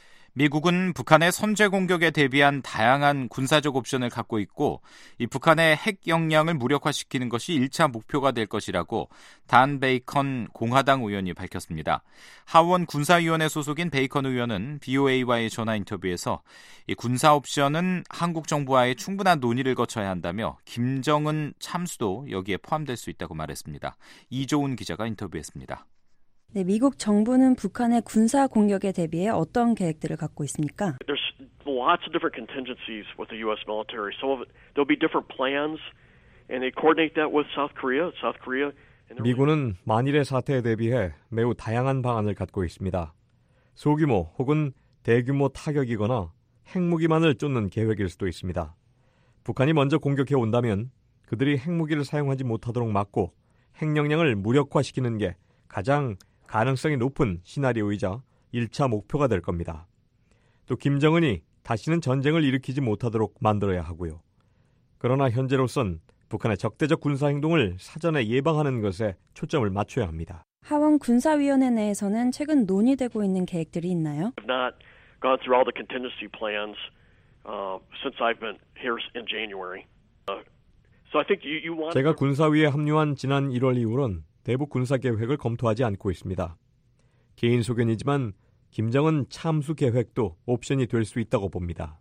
미국은 북한의 선제 공격에 대비한 다양한 군사적 옵션을 갖고 있고 이 북한의 핵 역량을 무력화시키는 것이 일 차 목표가 될 것이라고 단 베이컨 공화당 의원이 밝혔습니다. 하원 군사위원회 소속인 베이컨 의원은 비오에이와의 전화 인터뷰에서 이 군사 옵션은 한국 정부와의 충분한 논의를 거쳐야 한다며 김정은 참수도 여기에 포함될 수 있다고 말했습니다. 이조은 기자가 인터뷰했습니다. 네, 미국 정부는 북한의 군사 공격에 대비해 어떤 계획들을 갖고 있습니까? There's lots of different contingencies with the U S military. Some of it, there'll be different plans, and they coordinate that with South Korea. South Korea. 미군은 만일의 사태에 대비해 매우 다양한 방안을 갖고 있습니다. 소규모 혹은 대규모 타격이거나 핵무기만을 쫓는 계획일 수도 있습니다. 북한이 먼저 공격해 온다면 그들이 핵무기를 사용하지 못하도록 막고 핵 역량을 무력화시키는 게 가장 가능성이 높은 시나리오이자 일 차 목표가 될 겁니다. 또 김정은이 다시는 전쟁을 일으키지 못하도록 만들어야 하고요. 그러나 현재로선 북한의 적대적 군사행동을 사전에 예방하는 것에 초점을 맞춰야 합니다. 하원 군사위원회 내에서는 최근 논의되고 있는 계획들이 있나요? I've not gone through all the contingency plans uh, since I've been here in January. Uh, so I think you, you want. 제가 군사위에 합류한 지난 일월 이후론 대북 군사 계획을 검토하지 않고 있습니다. 개인 소견이지만 김정은 참수 계획도 옵션이 될 수 있다고 봅니다.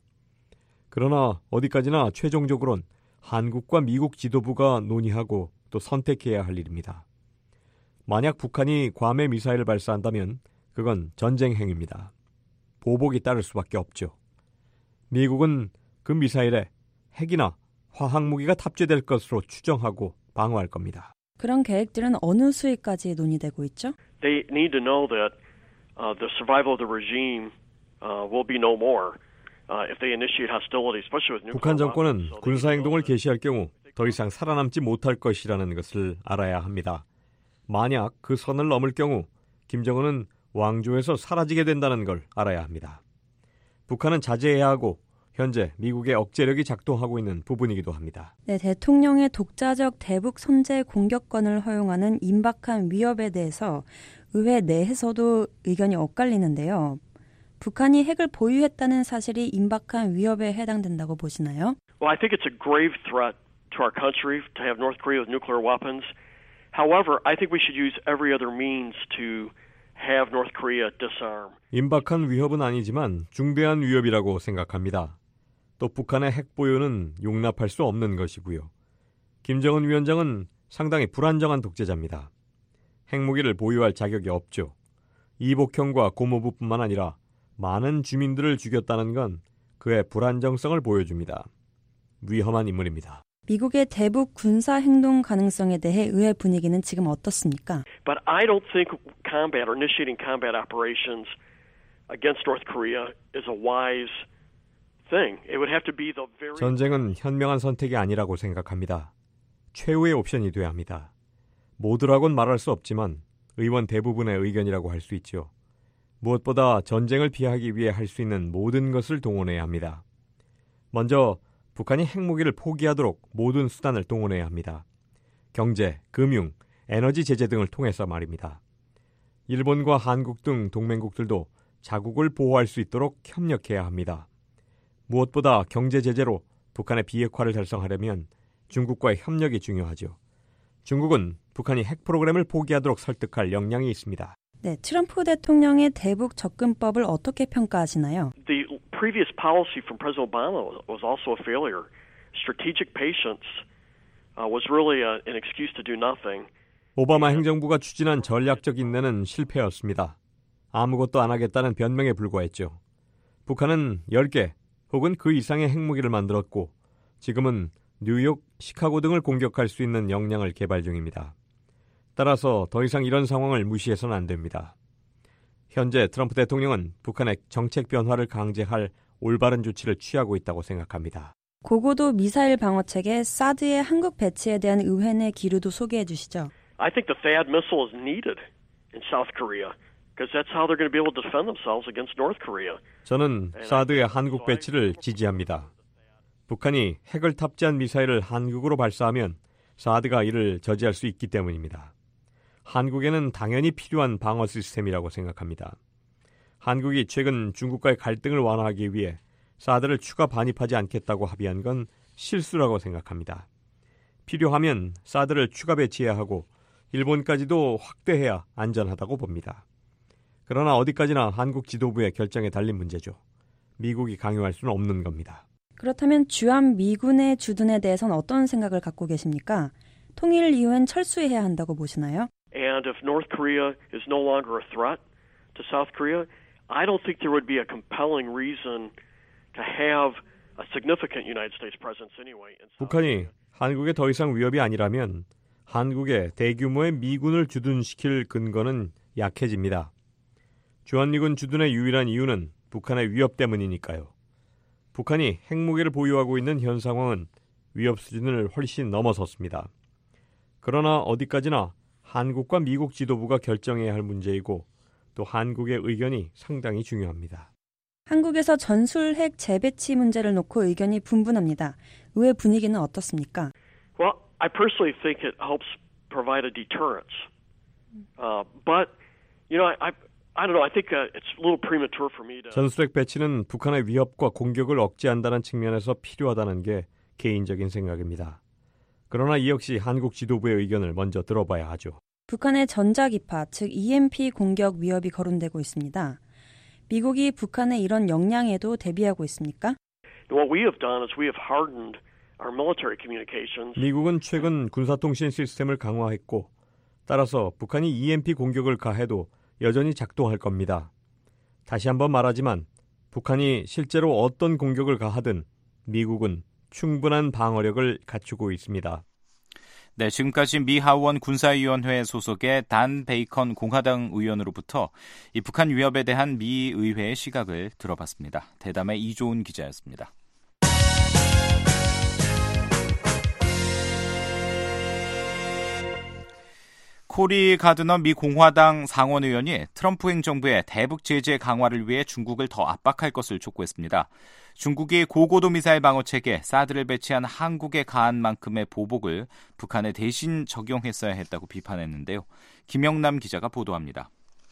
그러나 어디까지나 최종적으론 한국과 미국 지도부가 논의하고 또 선택해야 할 일입니다. 만약 북한이 괌에 미사일을 발사한다면 그건 전쟁 행위입니다. 보복이 따를 수밖에 없죠. 미국은 그 미사일에 핵이나 화학무기가 탑재될 것으로 추정하고 방어할 겁니다. 그런 계획들은 어느 수위까지 논의되고 있죠? They need to know that uh, the survival of the regime uh, will be no more uh, if they initiate hostility, especially with nuclear weapons. 북한 정권은 군사 행동을 개시할 경우 더 이상 살아남지 못할 것이라는 것을 알아야 합니다. 만약 그 선을 넘을 경우 김정은은 왕조에서 사라지게 된다는 걸 알아야 합니다. 북한은 자제해야 하고 현재 미국의 억제력이 작동하고 있는 부분이기도 합니다. 네, 대통령의 독자적 대북 선제 공격권을 허용하는 임박한 위협에 대해서 의회 내에서도 의견이 엇갈리는데요. 북한이 핵을 보유했다는 사실이 임박한 위협에 해당된다고 보시나요? Well, I think it's a grave threat to our country to have North Korea with nuclear weapons. However, I think we should use every other means to have North Korea disarm. 임박한 위협은 아니지만 중대한 위협이라고 생각합니다. 또 북한의 핵 보유는 용납할 수 없는 것이고요. 김정은 위원장은 상당히 불안정한 독재자입니다. 핵무기를 보유할 자격이 없죠. 이복형과 고모부뿐만 아니라 많은 주민들을 죽였다는 건 그의 불안정성을 보여줍니다. 위험한 인물입니다. 미국의 대북 군사 행동 가능성에 대해 의회 분위기는 지금 어떻습니까? But I don't think combat or initiating combat operations against North Korea is a wise thing. It would have to be the very 전쟁은 현명한 선택이 아니라고 생각합니다. 최후의 옵션이 돼야 합니다. 모두라고는 말할 수 없지만 의원 대부분의 의견이라고 할 수 있죠. 무엇보다 전쟁을 피하기 위해 할 수 있는 모든 것을 동원해야 합니다. 먼저 북한이 핵무기를 포기하도록 모든 수단을 동원해야 합니다. 경제, 금융, 에너지 제재 등을 통해서 말입니다. 일본과 한국 등 동맹국들도 자국을 보호할 수 있도록 협력해야 합니다. 무엇보다 경제 제재로 북한의 비핵화를 달성하려면 중국과의 협력이 중요하죠. 중국은 북한이 핵 프로그램을 포기하도록 설득할 역량이 있습니다. 네, 트럼프 대통령의 대북 접근법을 어떻게 평가하시나요? The previous policy from President Obama was also a failure. Strategic patience uh, was really a, an excuse to do nothing. 오바마 행정부가 추진한 전략적 인내는 실패였습니다. 아무것도 안 하겠다는 변명에 불과했죠. 북한은 열 개 혹은 그 이상의 핵무기를 만들었고 지금은 뉴욕, 시카고 등을 공격할 수 있는 역량을 개발 중입니다. 따라서 더 이상 이런 상황을 무시해서는 안 됩니다. 현재 트럼프 대통령은 북한의 정책 변화를 강제할 올바른 조치를 취하고 있다고 생각합니다. 고고도 미사일 방어체계 사드의 한국 배치에 대한 의회 내 기류도 소개해 주시죠. I think the THAAD missile is needed in South Korea because that's how they're going to be able to defend themselves against North Korea. 저는 사드의 한국 배치를 지지합니다. 북한이 핵을 탑재한 미사일을 한국으로 발사하면 사드가 이를 저지할 수 있기 때문입니다. 한국에는 당연히 필요한 방어 시스템이라고 생각합니다. 한국이 최근 중국과의 갈등을 완화하기 위해 사드를 추가 반입하지 않겠다고 합의한 건 실수라고 생각합니다. 필요하면 사드를 추가 배치해야 하고 일본까지도 확대해야 안전하다고 봅니다. 그러나 어디까지나 한국 지도부의 결정에 달린 문제죠. 미국이 강요할 수는 없는 겁니다. 그렇다면 주한 미군의 주둔에 대해서는 어떤 생각을 갖고 계십니까? 통일 이후엔 철수해야 한다고 보시나요? And if North Korea is no longer a threat to South Korea, I don't think there would be a compelling reason to have a significant United States presence anyway. 북한이 한국에 더 이상 위협이 아니라면 한국에 대규모의 미군을 주둔시킬 근거는 약해집니다. 주한미군 주둔의 유일한 이유는 북한의 위협 때문이니까요. 북한이 핵무기를 보유하고 있는 현 상황은 위협 수준을 훨씬 넘어섰습니다. 그러나 어디까지나 한국과 미국 지도부가 결정해야 할 문제이고 또 한국의 의견이 상당히 중요합니다. 한국에서 전술 핵 재배치 문제를 놓고 의견이 분분합니다. 의회 분위기는 어떻습니까? Well, I personally think it helps provide a deterrence. Uh, but, you know, I, I don't know. I think uh, it's a little premature for me to. 전술핵 배치는 북한의 위협과 공격을 억제한다는 측면에서 필요하다는 게 개인적인 생각입니다. 그러나 이 역시 한국 지도부의 의견을 먼저 들어봐야 하죠. 북한의 전자기파, 즉 이엠피 공격 위협이 거론되고 있습니다. 미국이 북한의 이런 역량에도 대비하고 있습니까? What we have done is we have hardened our military communications. 미국은 최근 군사통신 시스템을 강화했고 따라서 북한이 이엠피 공격을 가해도 여전히 작동할 겁니다. 다시 한번 말하지만 북한이 실제로 어떤 공격을 가하든 미국은 충분한 방어력을 갖추고 있습니다. 네, 지금까지 미 하원 군사위원회 소속의 단 베이컨 공화당 의원으로부터 이 북한 위협에 대한 미 의회의 시각을 들어봤습니다. 대담의 이조은 기자였습니다. 코리 가드너 미 공화당 상원 의원이 트럼프 행정부의 대북 제재 강화를 위해 중국을 더 압박할 것을 촉구했습니다. 중국이 고고도 미사일 방어 체계 사드를 배치한 한국에 가한 만큼의 보복을 북한에 대신 적용했어야 했다고 비판했는데요. 김영남 기자가 보도합니다.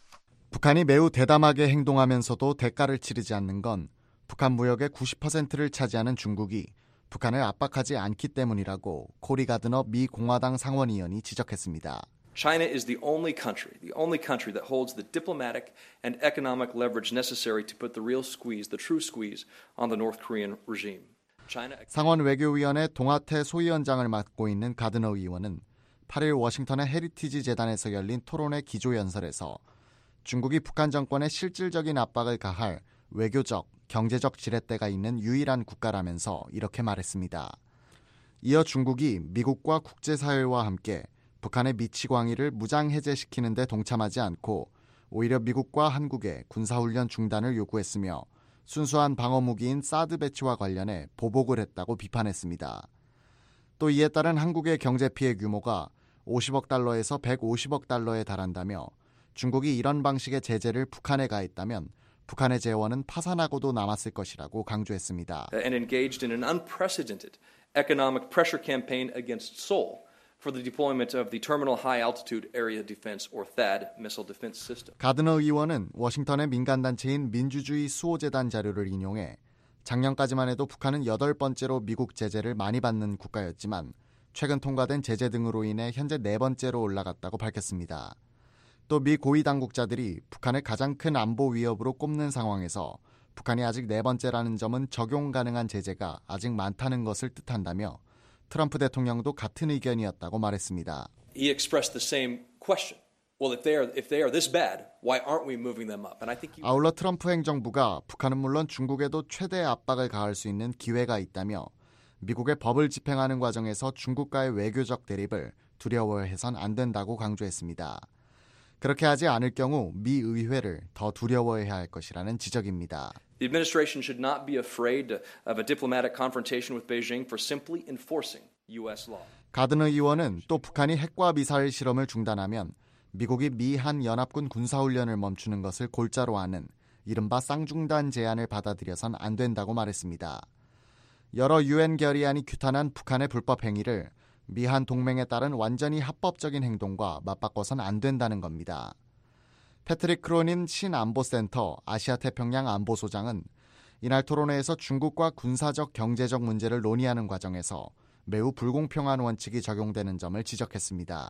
북한이 매우 대담하게 행동하면서도 대가를 치르지 않는 건 북한 무역의 구십 퍼센트를 차지하는 중국이 북한을 압박하지 않기 때문이라고 코리 가드너 미 공화당 상원의원이 지적했습니다. China is the only country, the only country that holds the diplomatic and economic leverage necessary to put the real squeeze, the true squeeze, on the North Korean regime. China... 상원 외교위원회 동아태 소위원장을 맡고 있는 가드너 의원은 팔 일 워싱턴의 헤리티지 재단에서 열린 토론회 기조연설에서 중국이 북한 정권에 실질적인 압박을 가할 외교적, 경제적 지렛대가 있는 유일한 국가라면서 이렇게 말했습니다. 이어 중국이 미국과 국제사회와 함께 북한의 미치광이를 무장해제시키는 데 동참하지 않고 오히려 미국과 한국의 군사훈련 중단을 요구했으며 순수한 방어무기인 사드 배치와 관련해 보복을 했다고 비판했습니다. 또 이에 따른 한국의 경제피해 규모가 오십억 달러에서 백오십억 달러에 달한다며 중국이 이런 방식의 제재를 북한에 가했다면 북한의 재원은 파산하고도 남았을 것이라고 강조했습니다. And engaged in an unprecedented economic pressure campaign against Seoul for the deployment of the Terminal High Altitude Area Defense or THAAD missile defense system. 가드너 의원은 워싱턴의 민간단체인 민주주의 수호재단 자료를 인용해 작년까지만 해도 북한은 여덟 번째로 미국 제재를 많이 받는 국가였지만 최근 통과된 제재 등으로 인해 현재 네 번째로 올라갔다고 밝혔습니다. 또 미 고위 당국자들이 북한을 가장 큰 안보 위협으로 꼽는 상황에서 북한이 아직 네 번째라는 점은 적용 가능한 제재가 아직 많다는 것을 뜻한다며 트럼프 대통령도 같은 의견이었다고 말했습니다. He expressed the same question. Well, if they are if they are this bad, why aren't we moving them up? And I think you... 아울러 트럼프 행정부가 북한은 물론 중국에도 최대 압박을 가할 수 있는 기회가 있다며 미국의 법을 집행하는 과정에서 중국과의 외교적 대립을 두려워해선 안 된다고 강조했습니다. 그렇게 하지 않을 경우 미 의회를 더 두려워해야 할 것이라는 지적입니다. The administration should not be afraid of a diplomatic confrontation with Beijing for simply enforcing U S law. 가드너 의원은 또 북한이 핵과 미사일 실험을 중단하면 미국이 미한 연합군 군사훈련을 멈추는 것을 골자로 하는 이른바 쌍중단 제안을 받아들여선 안 된다고 말했습니다. 여러 유엔 결의안이 규탄한 북한의 불법 행위를 미한 동맹에 따른 완전히 합법적인 행동과 맞바꿔선 안 된다는 겁니다. 패트릭 크로닌 신안보센터 아시아태평양 안보소장은 이날 토론회에서 중국과 군사적 경제적 문제를 논의하는 과정에서 매우 불공평한 원칙이 적용되는 점을 지적했습니다.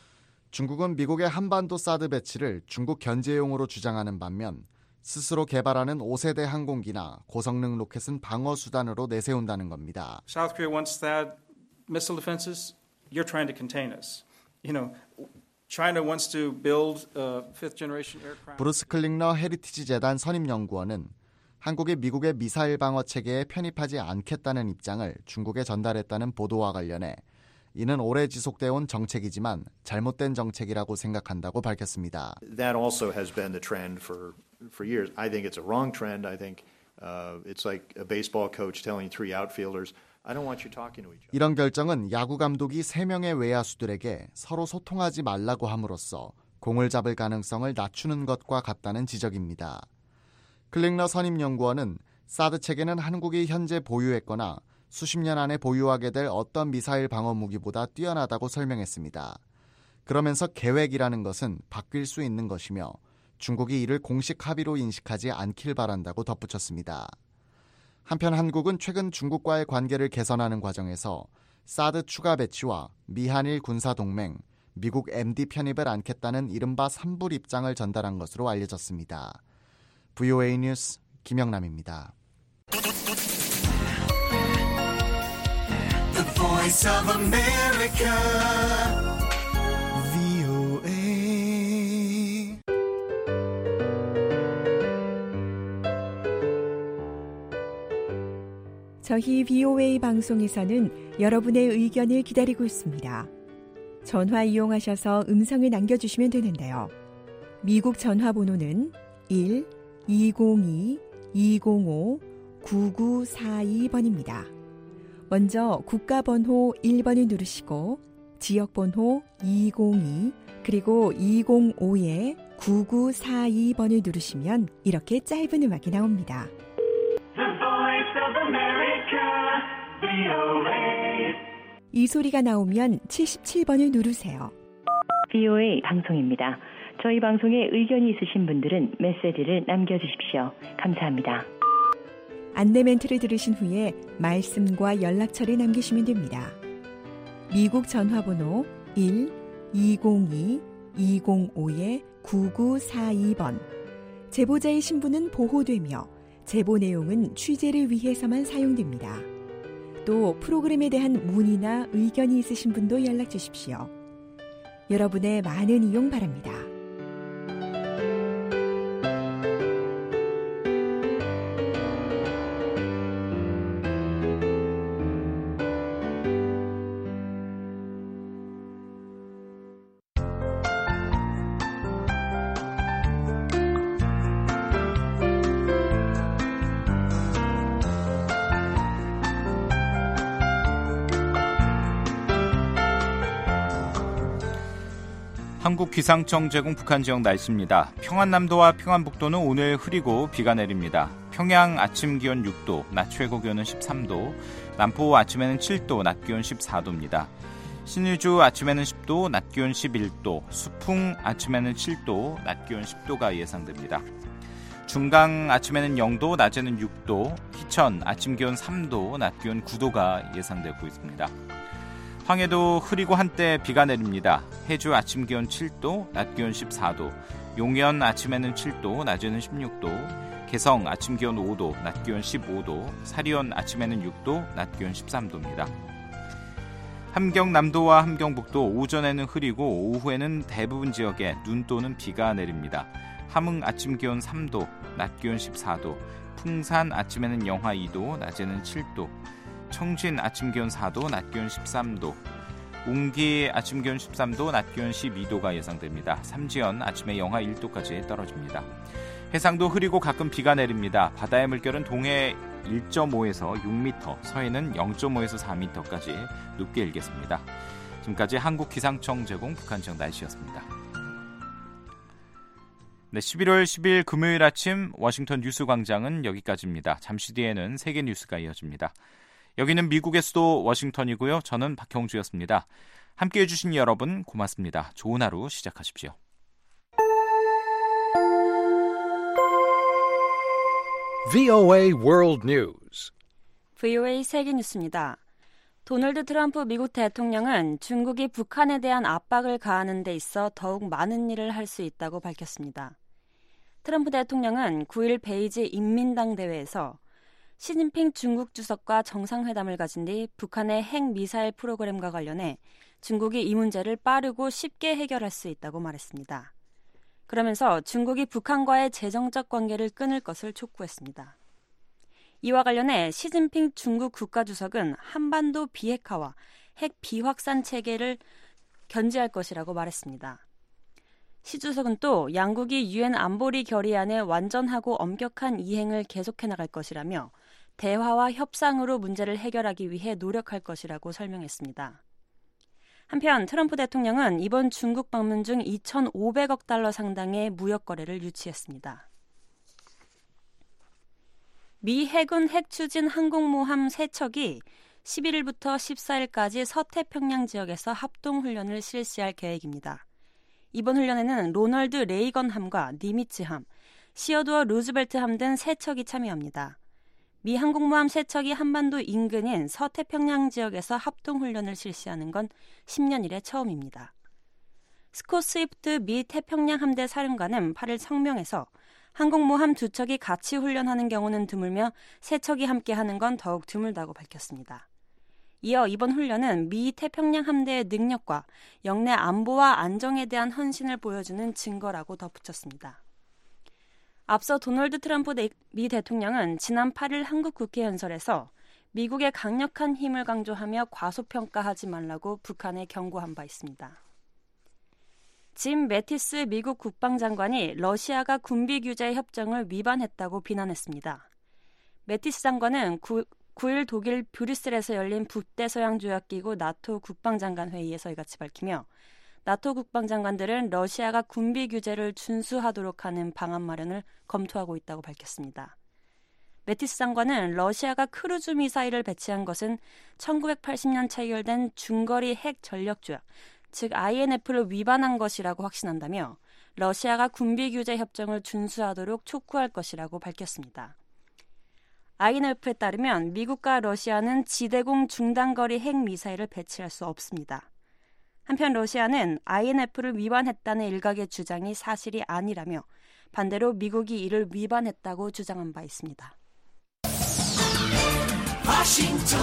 중국은 미국의 한반도 사드 배치를 중국 견제용으로 주장하는 반면 스스로 개발하는 오 세대 항공기나 고성능 로켓은 방어 수단으로 내세운다는 겁니다. South Korea wants THAAD missile defenses. You're trying to contain us. You know, China wants to build a fifth generation aircraft. 브루스 클링러 헤리티지 재단 선임 연구원은 한국이 미국의 미사일 방어 체계에 편입하지 않겠다는 입장을 중국에 전달했다는 보도와 관련해 이는 오래 지속되어 온 정책이지만 잘못된 정책이라고 생각한다고 밝혔습니다. That also has been the trend for for years. I think it's a wrong trend. I think uh, it's like a baseball coach telling three outfielders, I don't want you talking to each other. 이런 결정은 야구 감독이 세 명의 외야수들에게 서로 소통하지 말라고 함으로써 공을 잡을 가능성을 낮추는 것과 같다는 지적입니다. 클링러 선임 연구원은 사드 체계는 한국이 현재 보유했거나 수십 년 안에 보유하게 될 어떤 미사일 방어 무기보다 뛰어나다고 설명했습니다. 그러면서 계획이라는 것은 바뀔 수 있는 것이며 중국이 이를 공식 합의로 인식하지 않길 바란다고 덧붙였습니다. 한편 한국은 최근 중국과의 관계를 개선하는 과정에서 사드 추가 배치와 미한일 군사동맹, 미국 엠디 편입을 않겠다는 이른바 삼불 입장을 전달한 것으로 알려졌습니다. 브이오에이 뉴스 김영남입니다. The Voice of America, 브이오에이. 저희 브이오에이 방송에서는 여러분의 의견을 기다리고 있습니다. 전화 이용하셔서 음성을 남겨주시면 되는데요. 미국 전화번호는 일 이공이 이공오 구구사이 번입니다. 먼저 국가번호 일 번을 누르시고 지역번호 이공이 그리고 이공오에 구구사이 번을 누르시면 이렇게 짧은 음악이 나옵니다. The Voice of America, 브이오에이. 이 소리가 나오면 칠십칠 번을 누르세요. 브이오에이 방송입니다. 저희 방송에 의견이 있으신 분들은 메시지를 남겨주십시오. 감사합니다. 안내 멘트를 들으신 후에 말씀과 연락처를 남기시면 됩니다. 미국 전화번호 일 이공이 이공오에 구구사이 번. 제보자의 신분은 보호되며 제보 내용은 취재를 위해서만 사용됩니다. 또 프로그램에 대한 문의나 의견이 있으신 분도 연락 주십시오. 여러분의 많은 이용 바랍니다. 한국기상청 제공 북한 지역 날씨입니다. 평안남도와 평안북도는 오늘 흐리고 비가 내립니다. 평양 아침 기온 육 도, 낮 최고 기온은 십삼 도, 남포 아침에는 칠 도, 낮 기온 십사 도입니다. 신의주 아침에는 십 도, 낮 기온 십일 도, 수풍 아침에는 칠 도, 낮 기온 십 도가 예상됩니다. 중강 아침에는 영 도, 낮에는 육 도, 희천 아침 기온 삼 도, 낮 기온 구 도가 예상되고 있습니다. 황해도 흐리고 한때 비가 내립니다. 해주 아침 기온 칠 도, 낮 기온 십사 도, 용현 아침에는 칠 도, 낮에는 십육 도, 개성 아침 기온 오 도, 낮 기온 십오 도, 사리온 아침에는 육 도, 낮 기온 십삼 도입니다. 함경남도와 함경북도 오전에는 흐리고 오후에는 대부분 지역에 눈 또는 비가 내립니다. 함흥 아침 기온 삼 도, 낮 기온 십사 도, 풍산 아침에는 영하 이 도, 낮에는 칠 도, 청진 아침 기온 사 도, 낮 기온 십삼 도, 웅기 아침 기온 십삼 도, 낮 기온 십이 도가 예상됩니다. 삼지연 아침에 영하 일 도까지 떨어집니다. 해상도 흐리고 가끔 비가 내립니다. 바다의 물결은 동해 일 점 오에서 육 미터, 서해는 영 점 오에서 사 미터까지 높게 일겠습니다. 지금까지 한국기상청 제공 북한 지역 날씨였습니다. 네, 십일월 십일 금요일 아침 워싱턴 뉴스광장은 여기까지입니다. 잠시 뒤에는 세계 뉴스가 이어집니다. 여기는 미국의 수도 워싱턴이고요. 저는 박형주였습니다. 함께해 주신 여러분 고맙습니다. 좋은 하루 시작하십시오. 브이오에이 World News. 브이오에이 세계 뉴스입니다. 도널드 트럼프 미국 대통령은 중국이 북한에 대한 압박을 가하는 데 있어 더욱 많은 일을 할 수 있다고 밝혔습니다. 트럼프 대통령은 구일 베이지 인민당 대회에서 시진핑 중국 주석과 정상회담을 가진 뒤 북한의 핵미사일 프로그램과 관련해 중국이 이 문제를 빠르고 쉽게 해결할 수 있다고 말했습니다. 그러면서 중국이 북한과의 재정적 관계를 끊을 것을 촉구했습니다. 이와 관련해 시진핑 중국 국가주석은 한반도 비핵화와 핵 비확산 체계를 견지할 것이라고 말했습니다. 시 주석은 또 양국이 유엔 안보리 결의안의 완전하고 엄격한 이행을 계속해 나갈 것이라며 대화와 협상으로 문제를 해결하기 위해 노력할 것이라고 설명했습니다. 한편 트럼프 대통령은 이번 중국 방문 중 이천오백억 달러 상당의 무역 거래를 유치했습니다. 미 해군 핵추진 항공모함 세 척이 십일일부터 십사일까지 서태평양 지역에서 합동훈련을 실시할 계획입니다. 이번 훈련에는 로널드 레이건 함과 니미츠 함, 시어도어 루즈벨트 함 등 세 척이 참여합니다. 미 항공모함 세 척이 한반도 인근인 서태평양 지역에서 합동훈련을 실시하는 건 십 년 이래 처음입니다. 스콧 스위프트 미 태평양 함대 사령관은 팔일 성명에서 항공모함 두 척이 같이 훈련하는 경우는 드물며 세 척이 함께하는 건 더욱 드물다고 밝혔습니다. 이어 이번 훈련은 미 태평양 함대의 능력과 영내 안보와 안정에 대한 헌신을 보여주는 증거라고 덧붙였습니다. 앞서 도널드 트럼프 미 대통령은 지난 팔일 한국 국회 연설에서 미국의 강력한 힘을 강조하며 과소평가하지 말라고 북한에 경고한 바 있습니다. 짐 매티스 미국 국방장관이 러시아가 군비 규제 협정을 위반했다고 비난했습니다. 매티스 장관은 구, 구일 독일 브뤼셀에서 열린 북대서양조약기구 나토 국방장관 회의에서 이같이 밝히며 나토 국방장관들은 러시아가 군비 규제를 준수하도록 하는 방안 마련을 검토하고 있다고 밝혔습니다. 매티스 장관은 러시아가 크루즈 미사일을 배치한 것은 천구백팔십 년 체결된 중거리 핵 전력조약, 즉 아이엔에프를 위반한 것이라고 확신한다며 러시아가 군비 규제 협정을 준수하도록 촉구할 것이라고 밝혔습니다. 아이엔에프에 따르면 미국과 러시아는 지대공 중단거리 핵 미사일을 배치할 수 없습니다. 한편 러시아는 아이엔에프를 위반했다는 일각의 주장이 사실이 아니라며 반대로 미국이 이를 위반했다고 주장한 바 있습니다. 워싱턴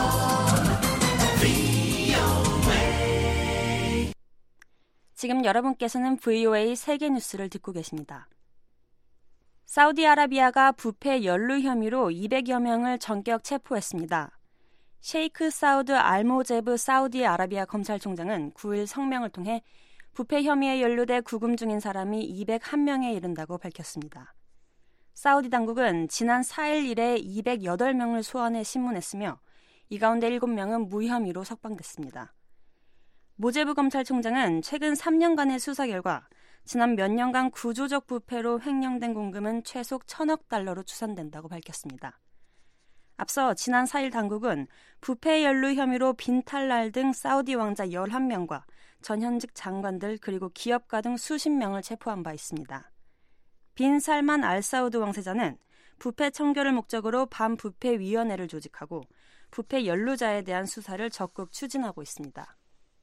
브이오에이 지금 여러분께서는 브이오에이 세계 뉴스를 듣고 계십니다. 사우디아라비아가 부패 연루 혐의로 이백여 명을 전격 체포했습니다. 셰이크 사우드 알모제브 사우디아라비아 검찰총장은 구일 성명을 통해 부패 혐의에 연루돼 구금 중인 사람이 이백일 명에 이른다고 밝혔습니다. 사우디 당국은 지난 사일 이래 이백여덟 명을 소환해 신문했으며 이 가운데 일곱 명은 무혐의로 석방됐습니다. 모제브 검찰총장은 최근 삼 년간의 수사 결과 지난 몇 년간 구조적 부패로 횡령된 공금은 최소 천억 달러로 추산된다고 밝혔습니다. 앞서 지난 사일 당국은 부패 연루 혐의로 빈탈랄 등 사우디 왕자 열한 명과 전현직 장관들 그리고 기업가 등 수십 명을 체포한 바 있습니다. 빈 살만 알사우드 왕세자는 부패 청결을 목적으로 반부패위원회를 조직하고 부패 연루자에 대한 수사를 적극 추진하고 있습니다.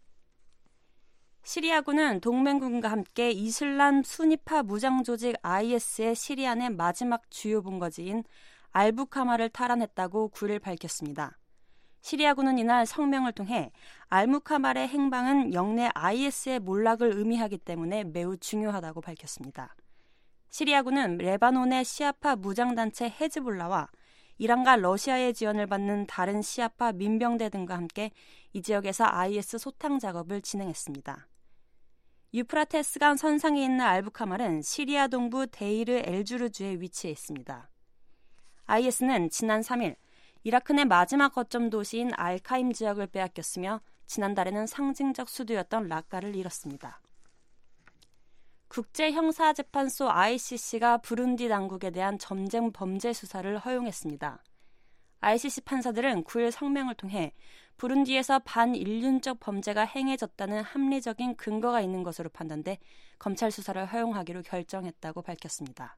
시리아군은 동맹군과 함께 이슬람 순위파 무장조직 아이에스의 시리아 내 마지막 주요 본거지인 알부카마를 탈환했다고 구일 밝혔습니다. 시리아군은 이날 성명을 통해 알부카마의 행방은 영내 아이에스의 몰락을 의미하기 때문에 매우 중요하다고 밝혔습니다. 시리아군은 레바논의 시아파 무장단체 헤즈볼라와 이란과 러시아의 지원을 받는 다른 시아파 민병대 등과 함께 이 지역에서 아이에스 소탕 작업을 진행했습니다. 유프라테스강 선상에 있는 알부카말은 시리아 동부 데이르 엘주르주에 위치해 있습니다. 아이에스는 지난 삼일 이라크 내 마지막 거점 도시인 알카임 지역을 빼앗겼으며 지난달에는 상징적 수도였던 라카를 잃었습니다. 국제형사재판소 아이씨씨가 부룬디 당국에 대한 전쟁 범죄 수사를 허용했습니다. 아이씨씨 판사들은 구일 성명을 통해 부룬디에서 반인륜적 범죄가 행해졌다는 합리적인 근거가 있는 것으로 판단돼 검찰 수사를 허용하기로 결정했다고 밝혔습니다.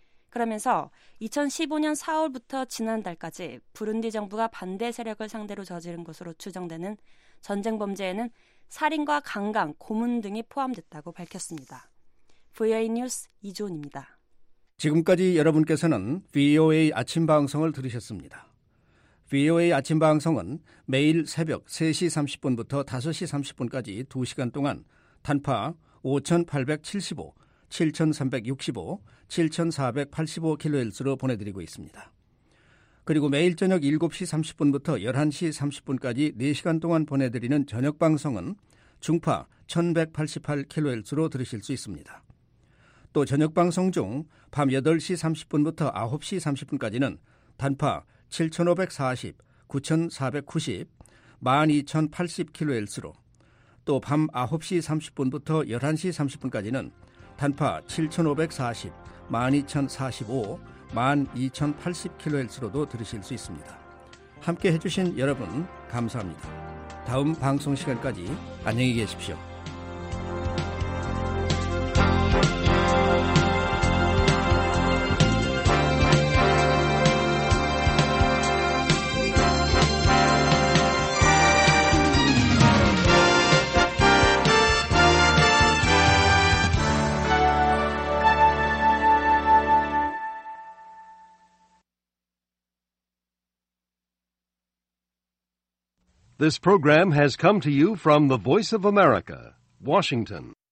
그러면서 이천십오 년 사월부터 지난달까지 부룬디 정부가 반대 세력을 상대로 저지른 것으로 추정되는 전쟁 범죄에는 살인과 강간, 고문 등이 포함됐다고 밝혔습니다. 브이오에이 뉴스 이주원입니다. 지금까지 여러분께서는 브이오에이 아침 방송을 들으셨습니다. 브이오에이 아침 방송은 매일 새벽 세 시 삼십 분부터 다섯 시 삼십 분까지 두 시간 동안 단파 오천팔백칠십오, 칠천삼백육십오, 칠천사백팔십오 킬로헤르츠로 보내드리고 있습니다. 그리고 매일 저녁 일곱 시 삼십 분부터 열한 시 삼십 분까지 네 시간 동안 보내드리는 저녁 방송은 중파 천백팔십팔 킬로헤르츠로 들으실 수 있습니다. 또 저녁 방송 중 밤 여덟 시 삼십 분부터 아홉 시 삼십 분까지는 단파 칠천오백사십, 구천사백구십, 만 이천팔십 킬로헤르츠로 또 밤 아홉 시 삼십 분부터 열한 시 삼십 분까지는 단파 칠천오백사십, 만 이천사십오, 만 이천팔십 킬로헤르츠로도 들으실 수 있습니다. 함께 해주신 여러분 감사합니다. 다음 방송 시간까지 안녕히 계십시오. This program has come to you from the Voice of America, Washington.